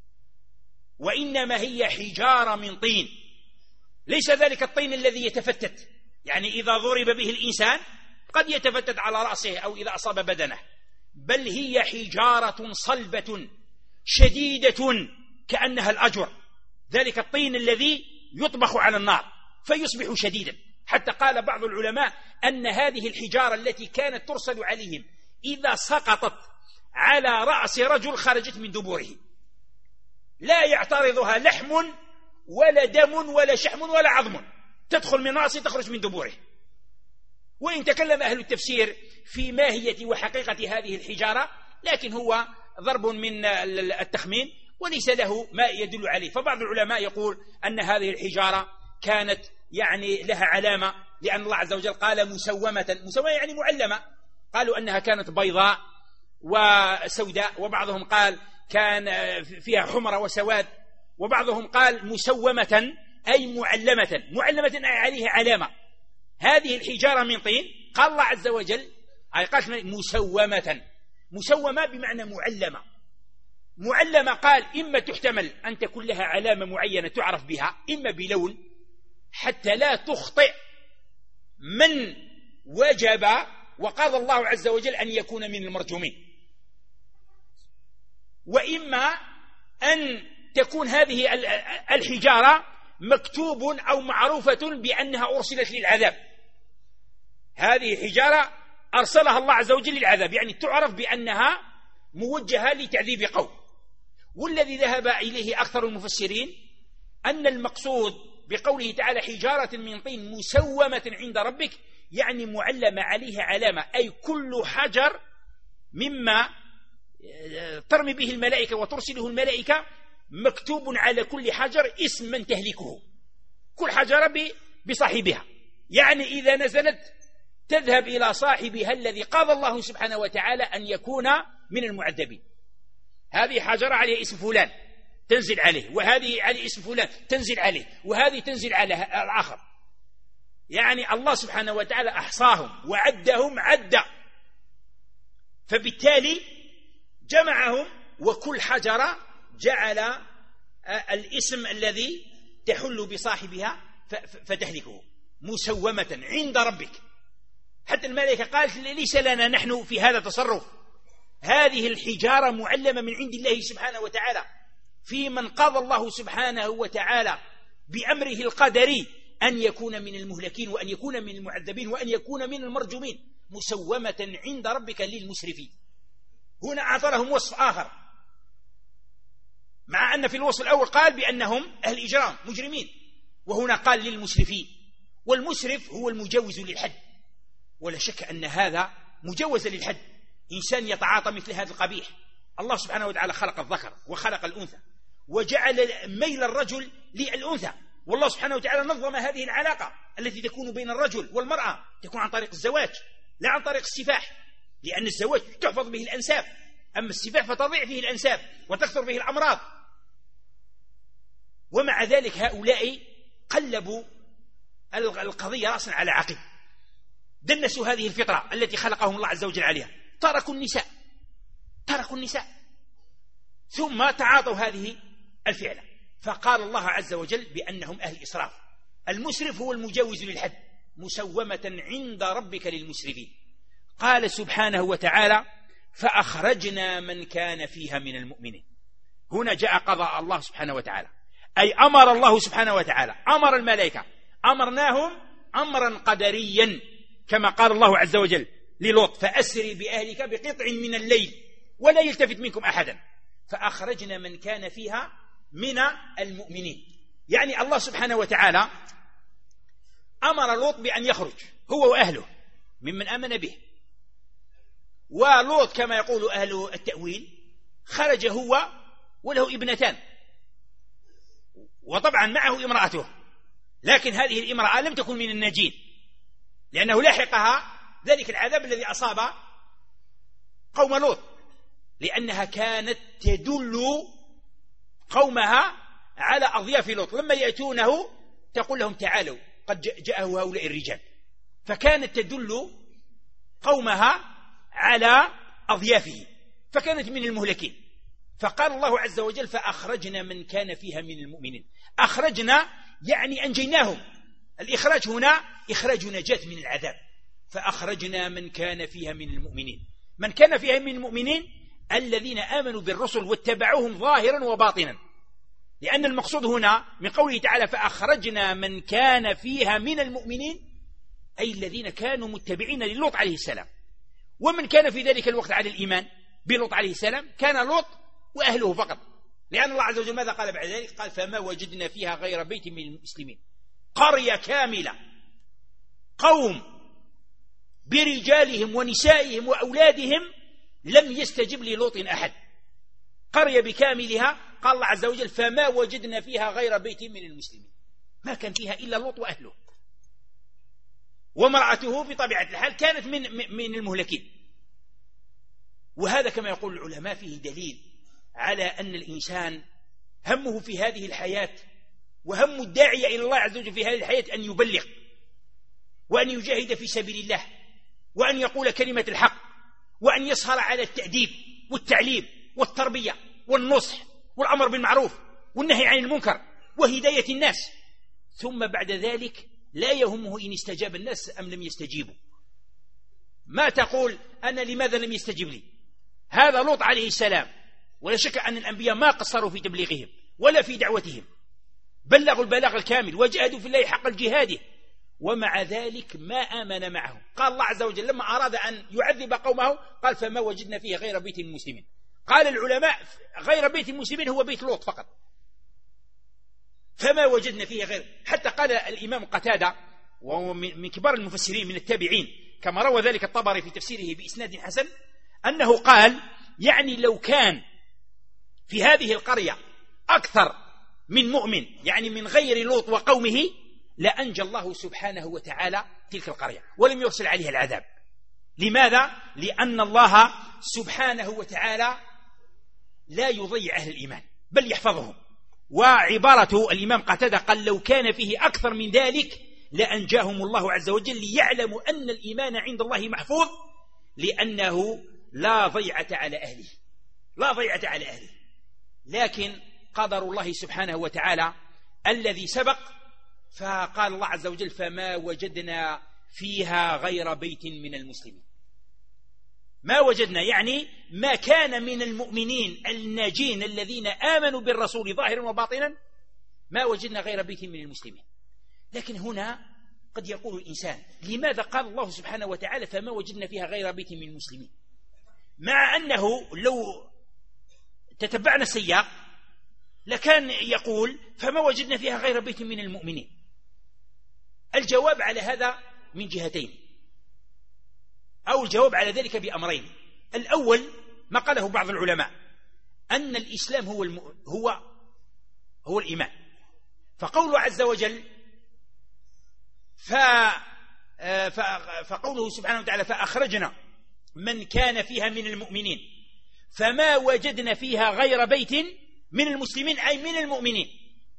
وإنما هي حجارة من طين. ليس ذلك الطين الذي يتفتت، يعني إذا ضرب به الإنسان قد يتفتت على رأسه أو إذا أصاب بدنه، بل هي حجارة صلبة شديدة كأنها الأجر، ذلك الطين الذي يطبخ على النار فيصبح شديدا. حتى قال بعض العلماء أن هذه الحجارة التي كانت ترسل عليهم إذا سقطت على رأس رجل خرجت من دبره، لا يعترضها لحم ولا دم ولا شحم ولا عظم، تدخل من رأسه تخرج من دبره. وإن تكلم أهل التفسير في ماهية وحقيقة هذه الحجارة، لكن هو ضرب من التخمين وليس له ما يدل عليه. فبعض العلماء يقول أن هذه الحجارة كانت يعني لها علامة، لأن الله عز وجل قال مسومة، مسومة يعني معلمة، قالوا أنها كانت بيضاء وسوداء، وبعضهم قال كان فيها حمرة وسواد، وبعضهم قال مسومة أي معلمة، معلمة أي عليها علامة. هذه الحجارة من طين، قال الله عز وجل أي قال مسومة، مسومة بمعنى معلمة. معلمة قال إما تحتمل أن تكون لها علامة معينة تعرف بها، إما بلون حتى لا تخطئ من وجب وقال الله عز وجل أن يكون من المرجومين، وإما أن تكون هذه الحجارة مكتوب أو معروفة بأنها أرسلت للعذاب. هذه الحجارة أرسلها الله عز وجل للعذاب، يعني تعرف بأنها موجهة لتعذيب قوم. والذي ذهب إليه أكثر المفسرين أن المقصود بقوله تعالى حجارة من طين مسومة عند ربك، يعني معلمة عليها علامة، أي كل حجر مما ترمي به الملائكة وترسله الملائكة مكتوب على كل حجر اسم من تهلكه، كل حجرة بصاحبها، يعني إذا نزلت تذهب إلى صاحبها الذي قضى الله سبحانه وتعالى أن يكون من المعذبين. هذه حجرة عليها اسم فلان تنزل عليه، وهذه عليه اسم فلان تنزل عليه، وهذه تنزل على الآخر، يعني الله سبحانه وتعالى أحصاهم وعدهم عدا، فبالتالي جمعهم، وكل حجرة جعل الاسم الذي تحل بصاحبها فتهلكه، مسومة عند ربك. حتى الملائكة قالت ليس لنا نحن في هذا تصرف، هذه الحجارة معلمة من عند الله سبحانه وتعالى في من قضى الله سبحانه وتعالى بأمره القدري أن يكون من المهلكين وأن يكون من المعذبين وأن يكون من المرجومين، مسومة عند ربك للمسرفين. هنا أعطى لهم وصف آخر، مع أن في الوصف الأول قال بأنهم أهل إجرام مجرمين، وهنا قال للمسرفين، والمسرف هو المجوز للحد، ولا شك أن هذا مجوز للحد، إنسان يتعاطى مثل هذا القبيح. الله سبحانه وتعالى خلق الذكر وخلق الأنثى وجعل ميل الرجل للأنثى، والله سبحانه وتعالى نظم هذه العلاقة التي تكون بين الرجل والمرأة، تكون عن طريق الزواج لا عن طريق السفاح، لأن الزواج تحفظ به الأنساب، أما السفاح فتضيع فيه الأنساب وتكثر به الأمراض. ومع ذلك هؤلاء قلبوا القضية رأسا على عقب، دنسوا هذه الفطرة التي خلقهم الله عز وجل عليها، تركوا النساء تركوا النساء ثم تعاطوا هذه الفعلة، فقال الله عز وجل بأنهم أهل إسراف. المسرف هو المجاوز للحد، مسومة عند ربك للمسرفين. قال سبحانه وتعالى فأخرجنا من كان فيها من المؤمنين. هنا جاء قضاء الله سبحانه وتعالى، أي أمر الله سبحانه وتعالى، أمر الملائكة، أمرناهم أمرا قدريا، كما قال الله عز وجل للوط فأسري بأهلك بقطع من الليل ولا يلتفت منكم أحدا، فأخرجنا من كان فيها من المؤمنين. يعني الله سبحانه وتعالى أمر لوط بأن يخرج هو وأهله ممن آمن به، ولوط كما يقول أهل التأويل خرج هو وله ابنتان، وطبعا معه امرأته، لكن هذه الامرأة لم تكن من الناجين، لأنه لاحقها ذلك العذاب الذي أصاب قوم لوط، لأنها كانت تدل قومها على أضياف لوط، لما يأتونه تقول لهم تعالوا قد جاءه هؤلاء الرجال، فكانت تدل قومها على أضيافه، فكانت من المهلكين. فقال الله عز وجل فأخرجنا من كان فيها من المؤمنين. أخرجنا يعني أنجيناهم، الإخراج هنا إخراج نجاة من العذاب. فأخرجنا من كان فيها من المؤمنين، من كان فيها من المؤمنين الذين آمنوا بالرسل واتبعوهم ظاهرا وباطنا، لأن المقصود هنا من قوله تعالى فأخرجنا من كان فيها من المؤمنين أي الذين كانوا متبعين للوط عليه السلام، ومن كان في ذلك الوقت على الإيمان بلوط عليه السلام كان لوط وأهله فقط، لأن الله عز وجل ماذا قال بعد ذلك؟ قال فما وجدنا فيها غير بيت من المسلمين. قرية كاملة، قوم برجالهم ونسائهم وأولادهم، لم يستجب للوط أحد. قرية بكاملها قال الله عز وجل فما وجدنا فيها غير بيت من المسلمين، ما كان فيها إلا لوط وأهله، ومرأته بطبيعة الحال كانت من من المهلكين. وهذا كما يقول العلماء فيه دليل على أن الإنسان همه في هذه الحياة وهم الداعية إلى الله عز وجل في هذه الحياة أن يبلغ وأن يجاهد في سبيل الله وأن يقول كلمة الحق وأن يسهر على التأديب والتعليم والتربية والنصح والأمر بالمعروف والنهي عن المنكر وهداية الناس. ثم بعد ذلك لا يهمه إن استجاب الناس أم لم يستجيبوا. ما تقول أنا لماذا لم يستجب لي؟ هذا لوط عليه السلام، ولا شك أن الأنبياء ما قصروا في تبليغهم ولا في دعوتهم، بلغوا البلاغ الكامل وجاهدوا في الله حق الجهاد، ومع ذلك ما آمن معهم. قال الله عز وجل لما أراد أن يعذب قومه قال فما وجدنا فيه غير بيت المسلمين. قال العلماء غير بيت المسلمين هو بيت لوط فقط، فما وجدنا فيه غير. حتى قال الإمام قتادة وهو من كبار المفسرين من التابعين كما روى ذلك الطبري في تفسيره بإسناد حسن أنه قال يعني لو كان في هذه القرية أكثر من مؤمن يعني من غير لوط وقومه لأنجى الله سبحانه وتعالى تلك القرية ولم يرسل عليها العذاب. لماذا؟ لأن الله سبحانه وتعالى لا يضيع أهل الإيمان بل يحفظهم. وعبارة الإمام قتادة قال لو كان فيه أكثر من ذلك لأنجاهم الله عز وجل ليعلموا أن الإيمان عند الله محفوظ، لأنه لا ضيعة على أهله، لا ضيعة على أهله. لكن قدر الله سبحانه وتعالى الذي سبق، فقال الله عز وجل فما وجدنا فيها غير بيت من المسلمين. ما وجدنا يعني ما كان من المؤمنين الناجين الذين آمنوا بالرسول ظاهرا وباطنا، ما وجدنا غير بيت من المسلمين. لكن هنا قد يقول الإنسان لماذا قال الله سبحانه وتعالى فما وجدنا فيها غير بيت من المسلمين، مع أنه لو تتبعنا السياق لكان يقول فما وجدنا فيها غير بيت من المؤمنين. الجواب على هذا من جهتين، أو الجواب على ذلك بأمرين. الأول ما قاله بعض العلماء أن الإسلام هو الم... هو هو الإيمان، فقوله عز وجل ف... ف... فقوله سبحانه وتعالى فأخرجنا من كان فيها من المؤمنين فما وجدنا فيها غير بيت من المسلمين أي من المؤمنين،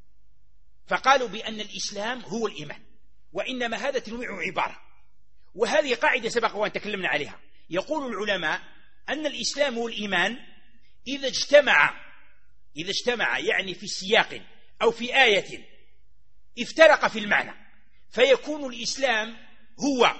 فقالوا بأن الإسلام هو الإيمان، وإنما هذا تنويع عبارة. وهذه قاعدة سبق وأن تكلمنا عليها. يقول العلماء أن الإسلام والإيمان إذا اجتمع إذا اجتمع يعني في سياق أو في آية افترق في المعنى، فيكون الإسلام هو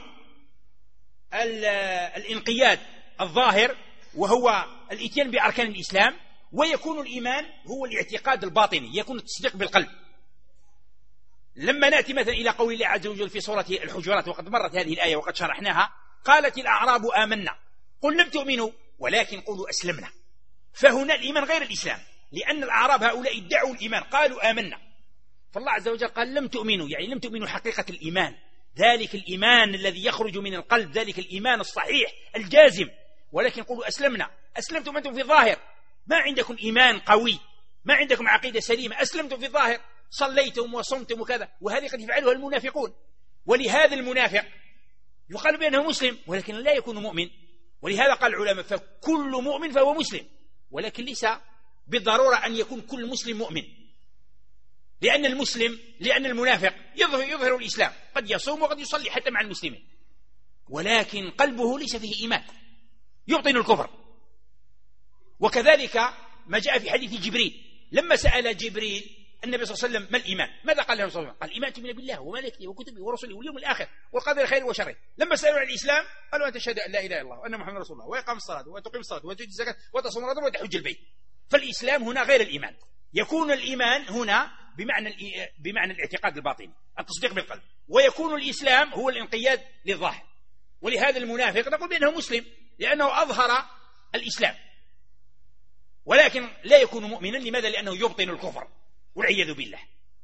الانقياد الظاهر وهو الاتيان بأركان الإسلام، ويكون الإيمان هو الاعتقاد الباطني يكون التصديق بالقلب. لما نأتي مثلا إلى قول الله عز وجل في سورة الحجرات وقد مرت هذه الآية وقد شرحناها قالت الأعراب آمنا قل لم تؤمنوا ولكن قولوا أسلمنا، فهنا الإيمان غير الإسلام، لأن الأعراب هؤلاء ادعوا الإيمان قالوا آمنا، فالله عز وجل قال لم تؤمنوا يعني لم تؤمنوا حقيقة الإيمان، ذلك الإيمان الذي يخرج من القلب، ذلك الإيمان الصحيح الجازم، ولكن قولوا أسلمنا. أسلمتم أنتم في الظاهر، ما عندكم إيمان قوي، ما عندكم عقيدة سليمة، أسلمتم في الظاهر، صليتم وصمتم وكذا، وهذه قد يفعلها المنافقون. ولهذا المنافق يقال بأنه مسلم ولكن لا يكون مؤمن، ولهذا قال العلماء فكل مؤمن فهو مسلم، ولكن ليس بالضرورة أن يكون كل مسلم مؤمن، لأن المسلم لأن المنافق يظهر, يظهر الإسلام، قد يصوم وقد يصلي حتى مع المسلمين، ولكن قلبه ليس فيه إيمان، يبطن الكفر. وكذلك ما جاء في حديث جبريل لما سأل جبريل النبي صلى الله عليه وسلم ما الإيمان، ماذا قال له صلى الله عليه وسلم؟ قال الإيمان تؤمن بالله وملائكته وكتبه ورسله واليوم الآخر والقدر خير وشر. لما سألوا عن الإسلام قالوا أن تشهد أن لا إله إلا الله وأن محمد رسول الله ويقام الصلاة وتقيم الصلاة وتؤتي الزكاة وتصوم رمضان وتحج البيت. فالإسلام هنا غير الإيمان، يكون الإيمان هنا بمعنى بمعنى الاعتقاد الباطني التصديق بالقلب، ويكون الإسلام هو الانقياد للظاهر. ولهذا المنافق نقول بأنه مسلم لأنه أظهر الإسلام، ولكن لا يكون مؤمنا. لماذا؟ لأنه يبطن الكفر والعياذ بالله.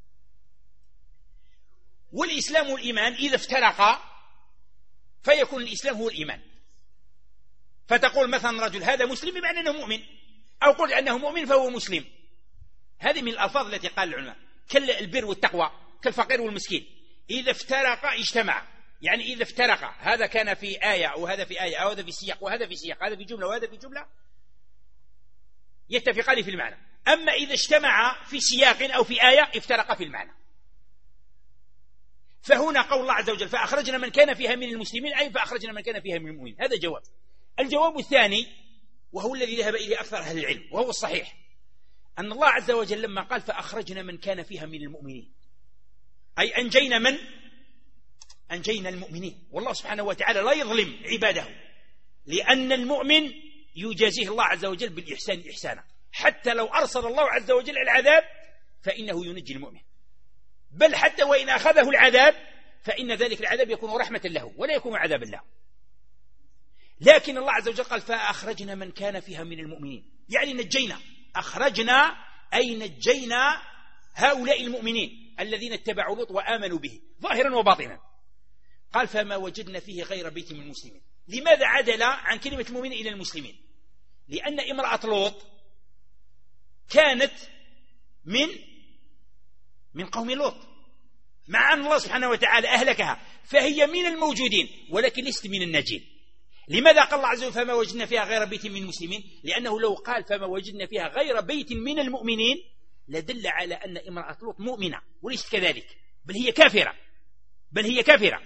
والإسلام والإيمان إذا افترقا فيكون الإسلام هو الإيمان، فتقول مثلا رجل هذا مسلم بمعنى أنه مؤمن، أو قل أنه مؤمن فهو مسلم. هذه من الألفاظ التي قال العلماء، كالبر والتقوى، كالفقير والمسكين، إذا افترقا اجتمع. يعني إذا افترقا، هذا كان في آية وهذا في آية، أو هذا في سياق وهذا في سياق، هذا في جملة وهذا في جملة، يتفقان في المعنى. أما إذا اجتمع في سياق أو في آية افترقا في المعنى. فهنا قول الله عز وجل فأخرجنا من كان فيها من المسلمين، أي فأخرجنا من كان فيها من المؤمنين. هذا جواب. الجواب الثاني وهو الذي ذهب إليه أكثر أهل العلم وهو الصحيح، أن الله عز وجل لما قال فأخرجنا من كان فيها من المؤمنين، أي أنجينا من؟ أنجينا المؤمنين. والله سبحانه وتعالى لا يظلم عباده، لأن المؤمن يجازيه الله عز وجل بالإحسان إحسانا، حتى لو أرسل الله عز وجل العذاب فإنه ينجي المؤمن، بل حتى وإن أخذه العذاب فإن ذلك العذاب يكون رحمة له ولا يكون عذابا له. لكن الله عز وجل قال فأخرجنا من كان فيها من المؤمنين، يعني نجينا. أخرجنا أي نجينا هؤلاء المؤمنين الذين اتبعوا لوط وآمنوا به ظاهرا وباطنا. قال فما وجدنا فيه غير بيت من المسلمين. لماذا عدل عن كلمة المؤمنين إلى المسلمين؟ لأن امرأة لوط كانت من من قوم لوط، مع أن الله سبحانه وتعالى أهلكها، فهي من الموجودين ولكن ليست من الناجين. لماذا قال الله عز وجل فما وجدنا فيها غير بيت من المسلمين؟ لأنه لو قال فما وجدنا فيها غير بيت من المؤمنين لدل على أن امرأة لوط مؤمنة وليست كذلك، بل هي كافرة، بل هي كافرة،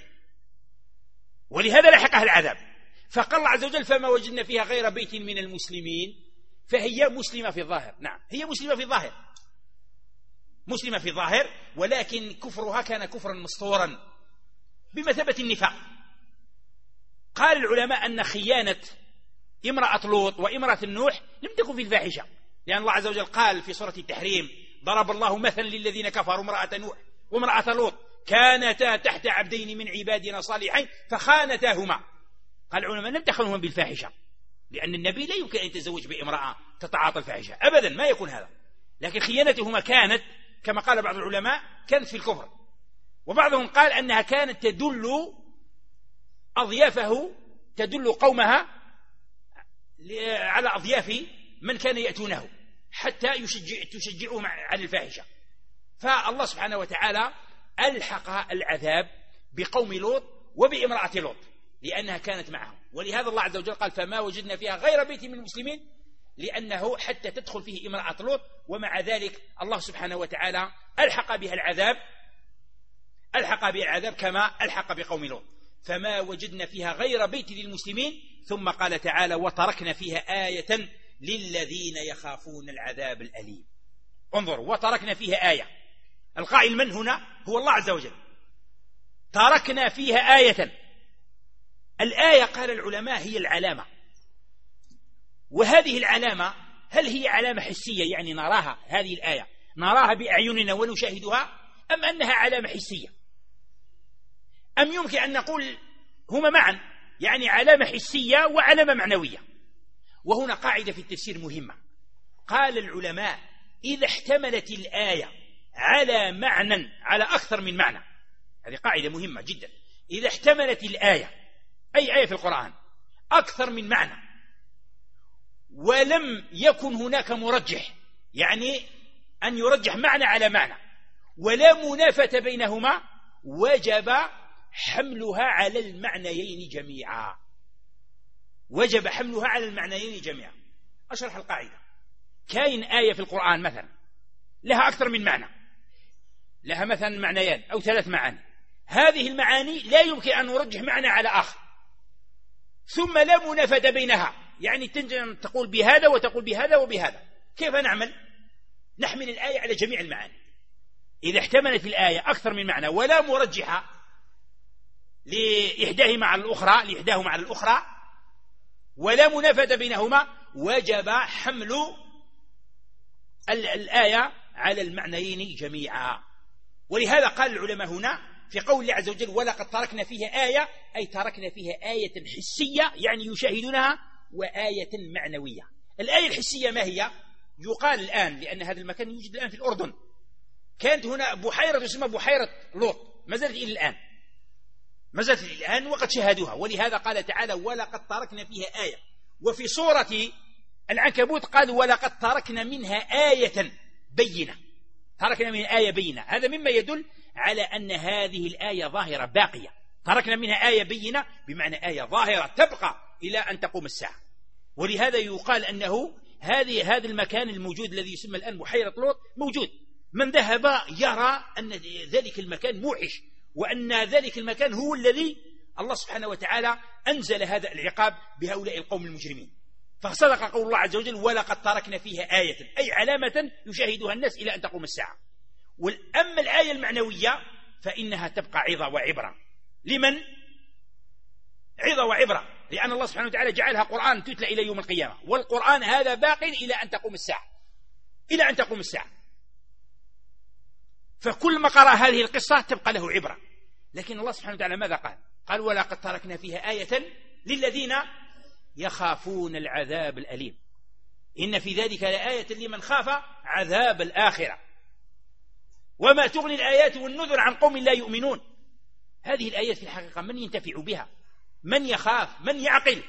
ولهذا لحقها العذاب. فقال الله عز وجل فما وجدنا فيها غير بيت من المسلمين، فهي مسلمة في الظاهر. نعم، هي مسلمة في الظاهر، مسلمة في الظاهر، ولكن كفرها كان كفرا مستورا بمثابة النفاق. قال العلماء أن خيانة امرأة لوط وامرأة نوح لم تكن في الفاحشة، لأن الله عز وجل قال في سورة التحريم ضرب الله مثلا للذين كفروا امرأة نوح وامرأة لوط كانتا تحت عبدين من عبادنا صالحين فخانتاهما. قال العلماء لم تخنهما بالفاحشة، لأن النبي لا يمكن أن يتزوج بامرأة تتعاطى الفاحشة أبدا، ما يكون هذا. لكن خيانتهما كانت كما قال بعض العلماء كانت في الكفر، وبعضهم قال أنها كانت تدل أضيافه، تدل قومها على أضياف من كان يأتونه حتى يشجع تشجعهم على الفاحشة. فالله سبحانه وتعالى ألحق العذاب بقوم لوط وبامرأة لوط لأنها كانت معهم، ولهذا الله عز وجل قال فما وجدنا فيها غير بيت من المسلمين، لأنه حتى تدخل فيه امرأة لوط، ومع ذلك الله سبحانه وتعالى ألحق بها العذاب، ألحق بها العذاب كما ألحق بقوم لوط. فما وجدنا فيها غير بيت للمسلمين. ثم قال تعالى وتركنا فيها آية للذين يخافون العذاب الأليم. انظروا، وتركنا فيها آية، القائل من هنا هو الله عز وجل. تركنا فيها آية، الآية قال العلماء هي العلامة، وهذه العلامة هل هي علامة حسية يعني نراها، هذه الآية نراها بأعيننا ونشاهدها، أم أنها علامة حسية، أم يمكن أن نقول هما معا، يعني علامة حسية وعلامة معنوية. وهنا قاعدة في التفسير مهمة، قال العلماء إذا احتملت الآية على معنى، على أكثر من معنى، هذه قاعدة مهمة جدا، إذا احتملت الآية أي آية في القرآن أكثر من معنى ولم يكن هناك مرجح، يعني أن يرجح معنى على معنى ولا منافة بينهما، وجب حملها على المعنيين جميعا، وجب حملها على المعنيين جميعا. أشرح القاعدة. كاين آية في القرآن مثلا لها أكثر من معنى، لها مثلا معنيان أو ثلاث معاني، هذه المعاني لا يمكن أن نرجح معنى على آخر، ثم لا منافة بينها، يعني تنجم تقول بهذا وتقول بهذا وبهذا. كيف نعمل؟ نحمل الآية على جميع المعاني. إذا احتملت الآية أكثر من معنى ولا مرجحة لإحداهما على الأخرى لإحداهما على الأخرى ولا منافة بينهما، وجب حمل الآية على المعنيين جميعا. ولهذا قال العلماء هنا في قول الله عز وجل ولقد تركنا فيها آية، أي تركنا فيها آية حسية يعني يشاهدونها، وآية معنوية. الآية الحسية ما هي؟ يقال الآن لأن هذا المكان يوجد الآن في الأردن، كانت هنا بحيرة تسمى بحيرة لوط، ما زالت إلى الآن، ما زالت إلى الآن وقد شاهدوها، ولهذا قال تعالى ولقد تركنا فيها آية. وفي سورة العنكبوت قال ولقد تركنا منها آية بينة، تركنا منها آية بينة. هذا مما يدل على أن هذه الآية ظاهرة باقية، تركنا منها آية بينة بمعنى آية ظاهرة تبقى إلى أن تقوم الساعة. ولهذا يقال أنه هذه هذا المكان الموجود الذي يسمى الآن بحيرة لوط موجود، من ذهب يرى أن ذلك المكان موحش، وأن ذلك المكان هو الذي الله سبحانه وتعالى أنزل هذا العقاب بهؤلاء القوم المجرمين. فصدق قول الله عز وجل ولقد تركنا فيها آية، أي علامة يشاهدها الناس إلى أن تقوم الساعة. وأما الآية المعنوية فإنها تبقى عظة وعبرة. لمن؟ عظة وعبرة، لأن الله سبحانه وتعالى جعلها قرآن تتلى إلى يوم القيامة، والقرآن هذا باق إلى أن تقوم الساعة، إلى أن تقوم الساعة. فكل ما قرأ هذه القصة تبقى له عبرة. لكن الله سبحانه وتعالى ماذا قال؟ قال ولقد تركنا فيها آية للذين يخافون العذاب الأليم، إن في ذلك لآية لمن خاف عذاب الآخرة وما تغني الآيات والنذر عن قوم لا يؤمنون. هذه الآيات في الحقيقة من ينتفع بها؟ من يخاف؟ من يعقل؟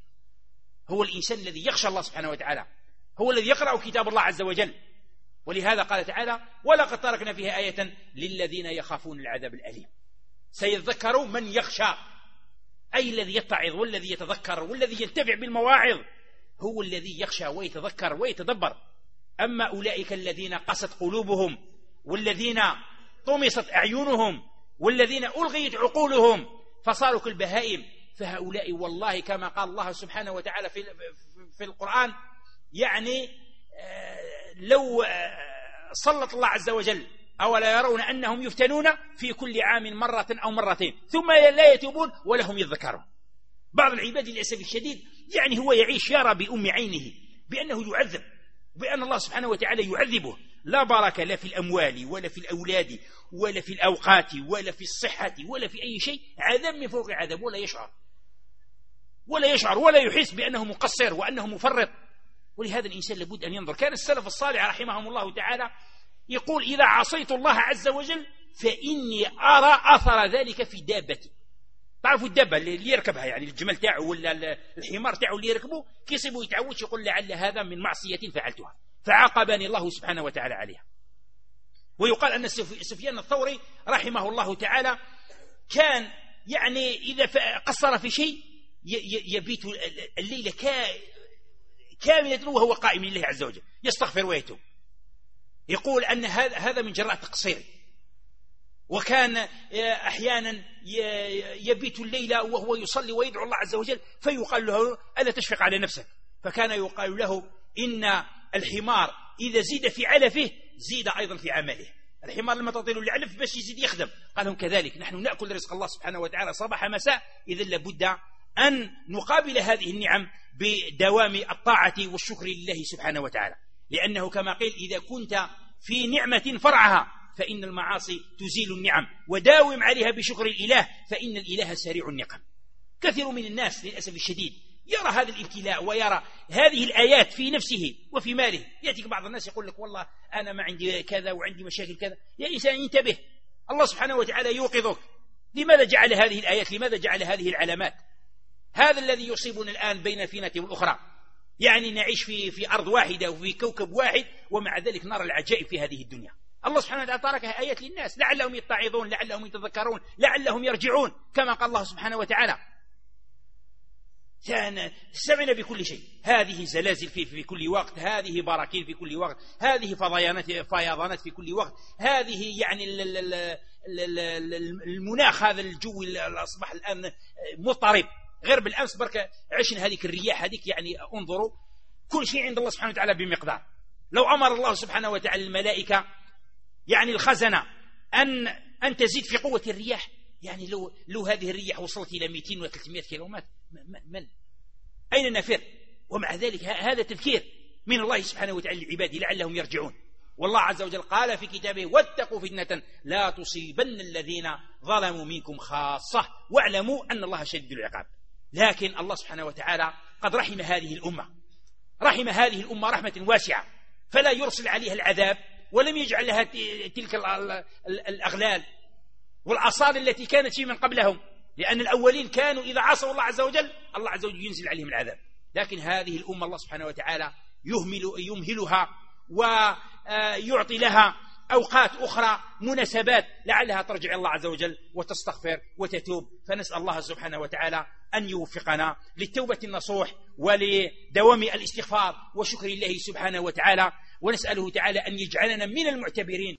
هو الإنسان الذي يخشى الله سبحانه وتعالى، هو الذي يقرأ كتاب الله عز وجل. ولهذا قال تعالى ولقد تركنا فيها آية للذين يخافون العذاب الأليم. سيذكر من يخشى، أي الذي يتعظ والذي يتذكر والذي ينتفع بالمواعظ، هو الذي يخشى ويتذكر ويتدبر. أما أولئك الذين قست قلوبهم والذين طمست أعينهم والذين ألغيت عقولهم فصاروا كالبهائم، فهؤلاء والله كما قال الله سبحانه وتعالى في في القرآن يعني لو سلط الله عز وجل أولا يرون أنهم يفتنون في كل عام مرة أو مرتين ثم لا يتوبون ولهم يذكرون. بعض العباد للأسف الشديد يعني هو يعيش يرى بأم عينه بأنه يعذب، بأن الله سبحانه وتعالى يعذبه، لا بركة لا في الأموال ولا في الأولاد ولا في الأوقات ولا في الصحة ولا في أي شيء، عذاب من فوق عذاب، ولا يشعر ولا يشعر ولا يحس بأنه مقصر وأنه مفرط. ولهذا الإنسان لابد أن ينظر. كان السلف الصالح رحمهم الله تعالى يقول إذا عصيت الله عز وجل فإني أرى أثر ذلك في دابتي. تعرفوا الدابة اللي يركبها يعني الجمل تاعه ولا الحمار تاعه اللي يركبه كيصيبه يتعود يقول لعل هذا من معصية فعلتها فعاقبني الله سبحانه وتعالى عليها. ويقال أن سفيان الثوري رحمه الله تعالى كان يعني إذا قصر في شيء يبيت الليلة كاملة وهو قائم لله عز وجل يستغفر ويتوب. يقول أن هذا من جراء تقصير. وكان أحيانا يبيت الليلة وهو يصلي ويدعو الله عز وجل فيقال له ألا تشفق على نفسك؟ فكان يقال له إن الحمار إذا زيد في علفه زيد أيضا في عمله. الحمار لما تطيل العلف باش يزيد يخدم. قال لهم كذلك نحن نأكل رزق الله سبحانه وتعالى صباح مساء، إذا لابد أن نقابل هذه النعم بدوام الطاعة والشكر لله سبحانه وتعالى، لأنه كما قيل إذا كنت في نعمة فرعها فإن المعاصي تزيل النعم، وداوم عليها بشكر الإله فإن الإله سريع النقم. كثير من الناس للأسف الشديد يرى هذا الابتلاء ويرى هذه الآيات في نفسه وفي ماله. يأتيك بعض الناس يقول لك والله أنا ما عندي كذا وعندي مشاكل كذا. يا إنسان انتبه، الله سبحانه وتعالى يوقظك. لماذا جعل هذه الآيات؟ لماذا جعل هذه العلامات؟ هذا الذي يصيبنا الآن بين الفينة والأخرى، يعني نعيش في في أرض واحدة وفي كوكب واحد ومع ذلك نرى العجائب في هذه الدنيا. الله سبحانه وتعالى تركها آيات للناس لعلهم يتعظون، لعلهم يتذكرون، لعلهم يرجعون، كما قال الله سبحانه وتعالى سمعنا بكل شيء. هذه زلازل في, في كل وقت، هذه براكين في كل وقت، هذه فضيانات فيضانات في كل وقت، هذه يعني المناخ هذا الجو اللي أصبح الآن مضطرب. غير بالأمس بركة عشنا هذيك الرياح هذيك، يعني انظروا كل شيء عند الله سبحانه وتعالى بمقدار. لو أمر الله سبحانه وتعالى الملائكة يعني الخزنة أن أن تزيد في قوة الرياح، يعني لو لو هذه الرياح وصلت إلى مئتين وثلاثمائة كيلومتر من أين نفر؟ ومع ذلك هذا تذكير من الله سبحانه وتعالى لعباده لعلهم يرجعون. والله عز وجل قال في كتابه واتقوا فتنة لا تصيبن الذين ظلموا منكم خاصة واعلموا أن الله شديد العقاب. لكن الله سبحانه وتعالى قد رحم هذه الأمة، رحم هذه الأمة رحمة واسعة، فلا يرسل عليها العذاب ولم يجعل لها تلك الأغلال والعصار التي كانت في من قبلهم، لأن الأولين كانوا إذا عصوا الله عز وجل الله عز وجل ينزل عليهم العذاب. لكن هذه الأمة الله سبحانه وتعالى يهمل يمهلها ويعطي لها أوقات أخرى مناسبات لعلها ترجع الله عز وجل وتستغفر وتتوب. فنسأل الله سبحانه وتعالى أن يوفقنا للتوبة النصوح ولدوام الاستغفار وشكر الله سبحانه وتعالى، ونسأله تعالى أن يجعلنا من المعتبرين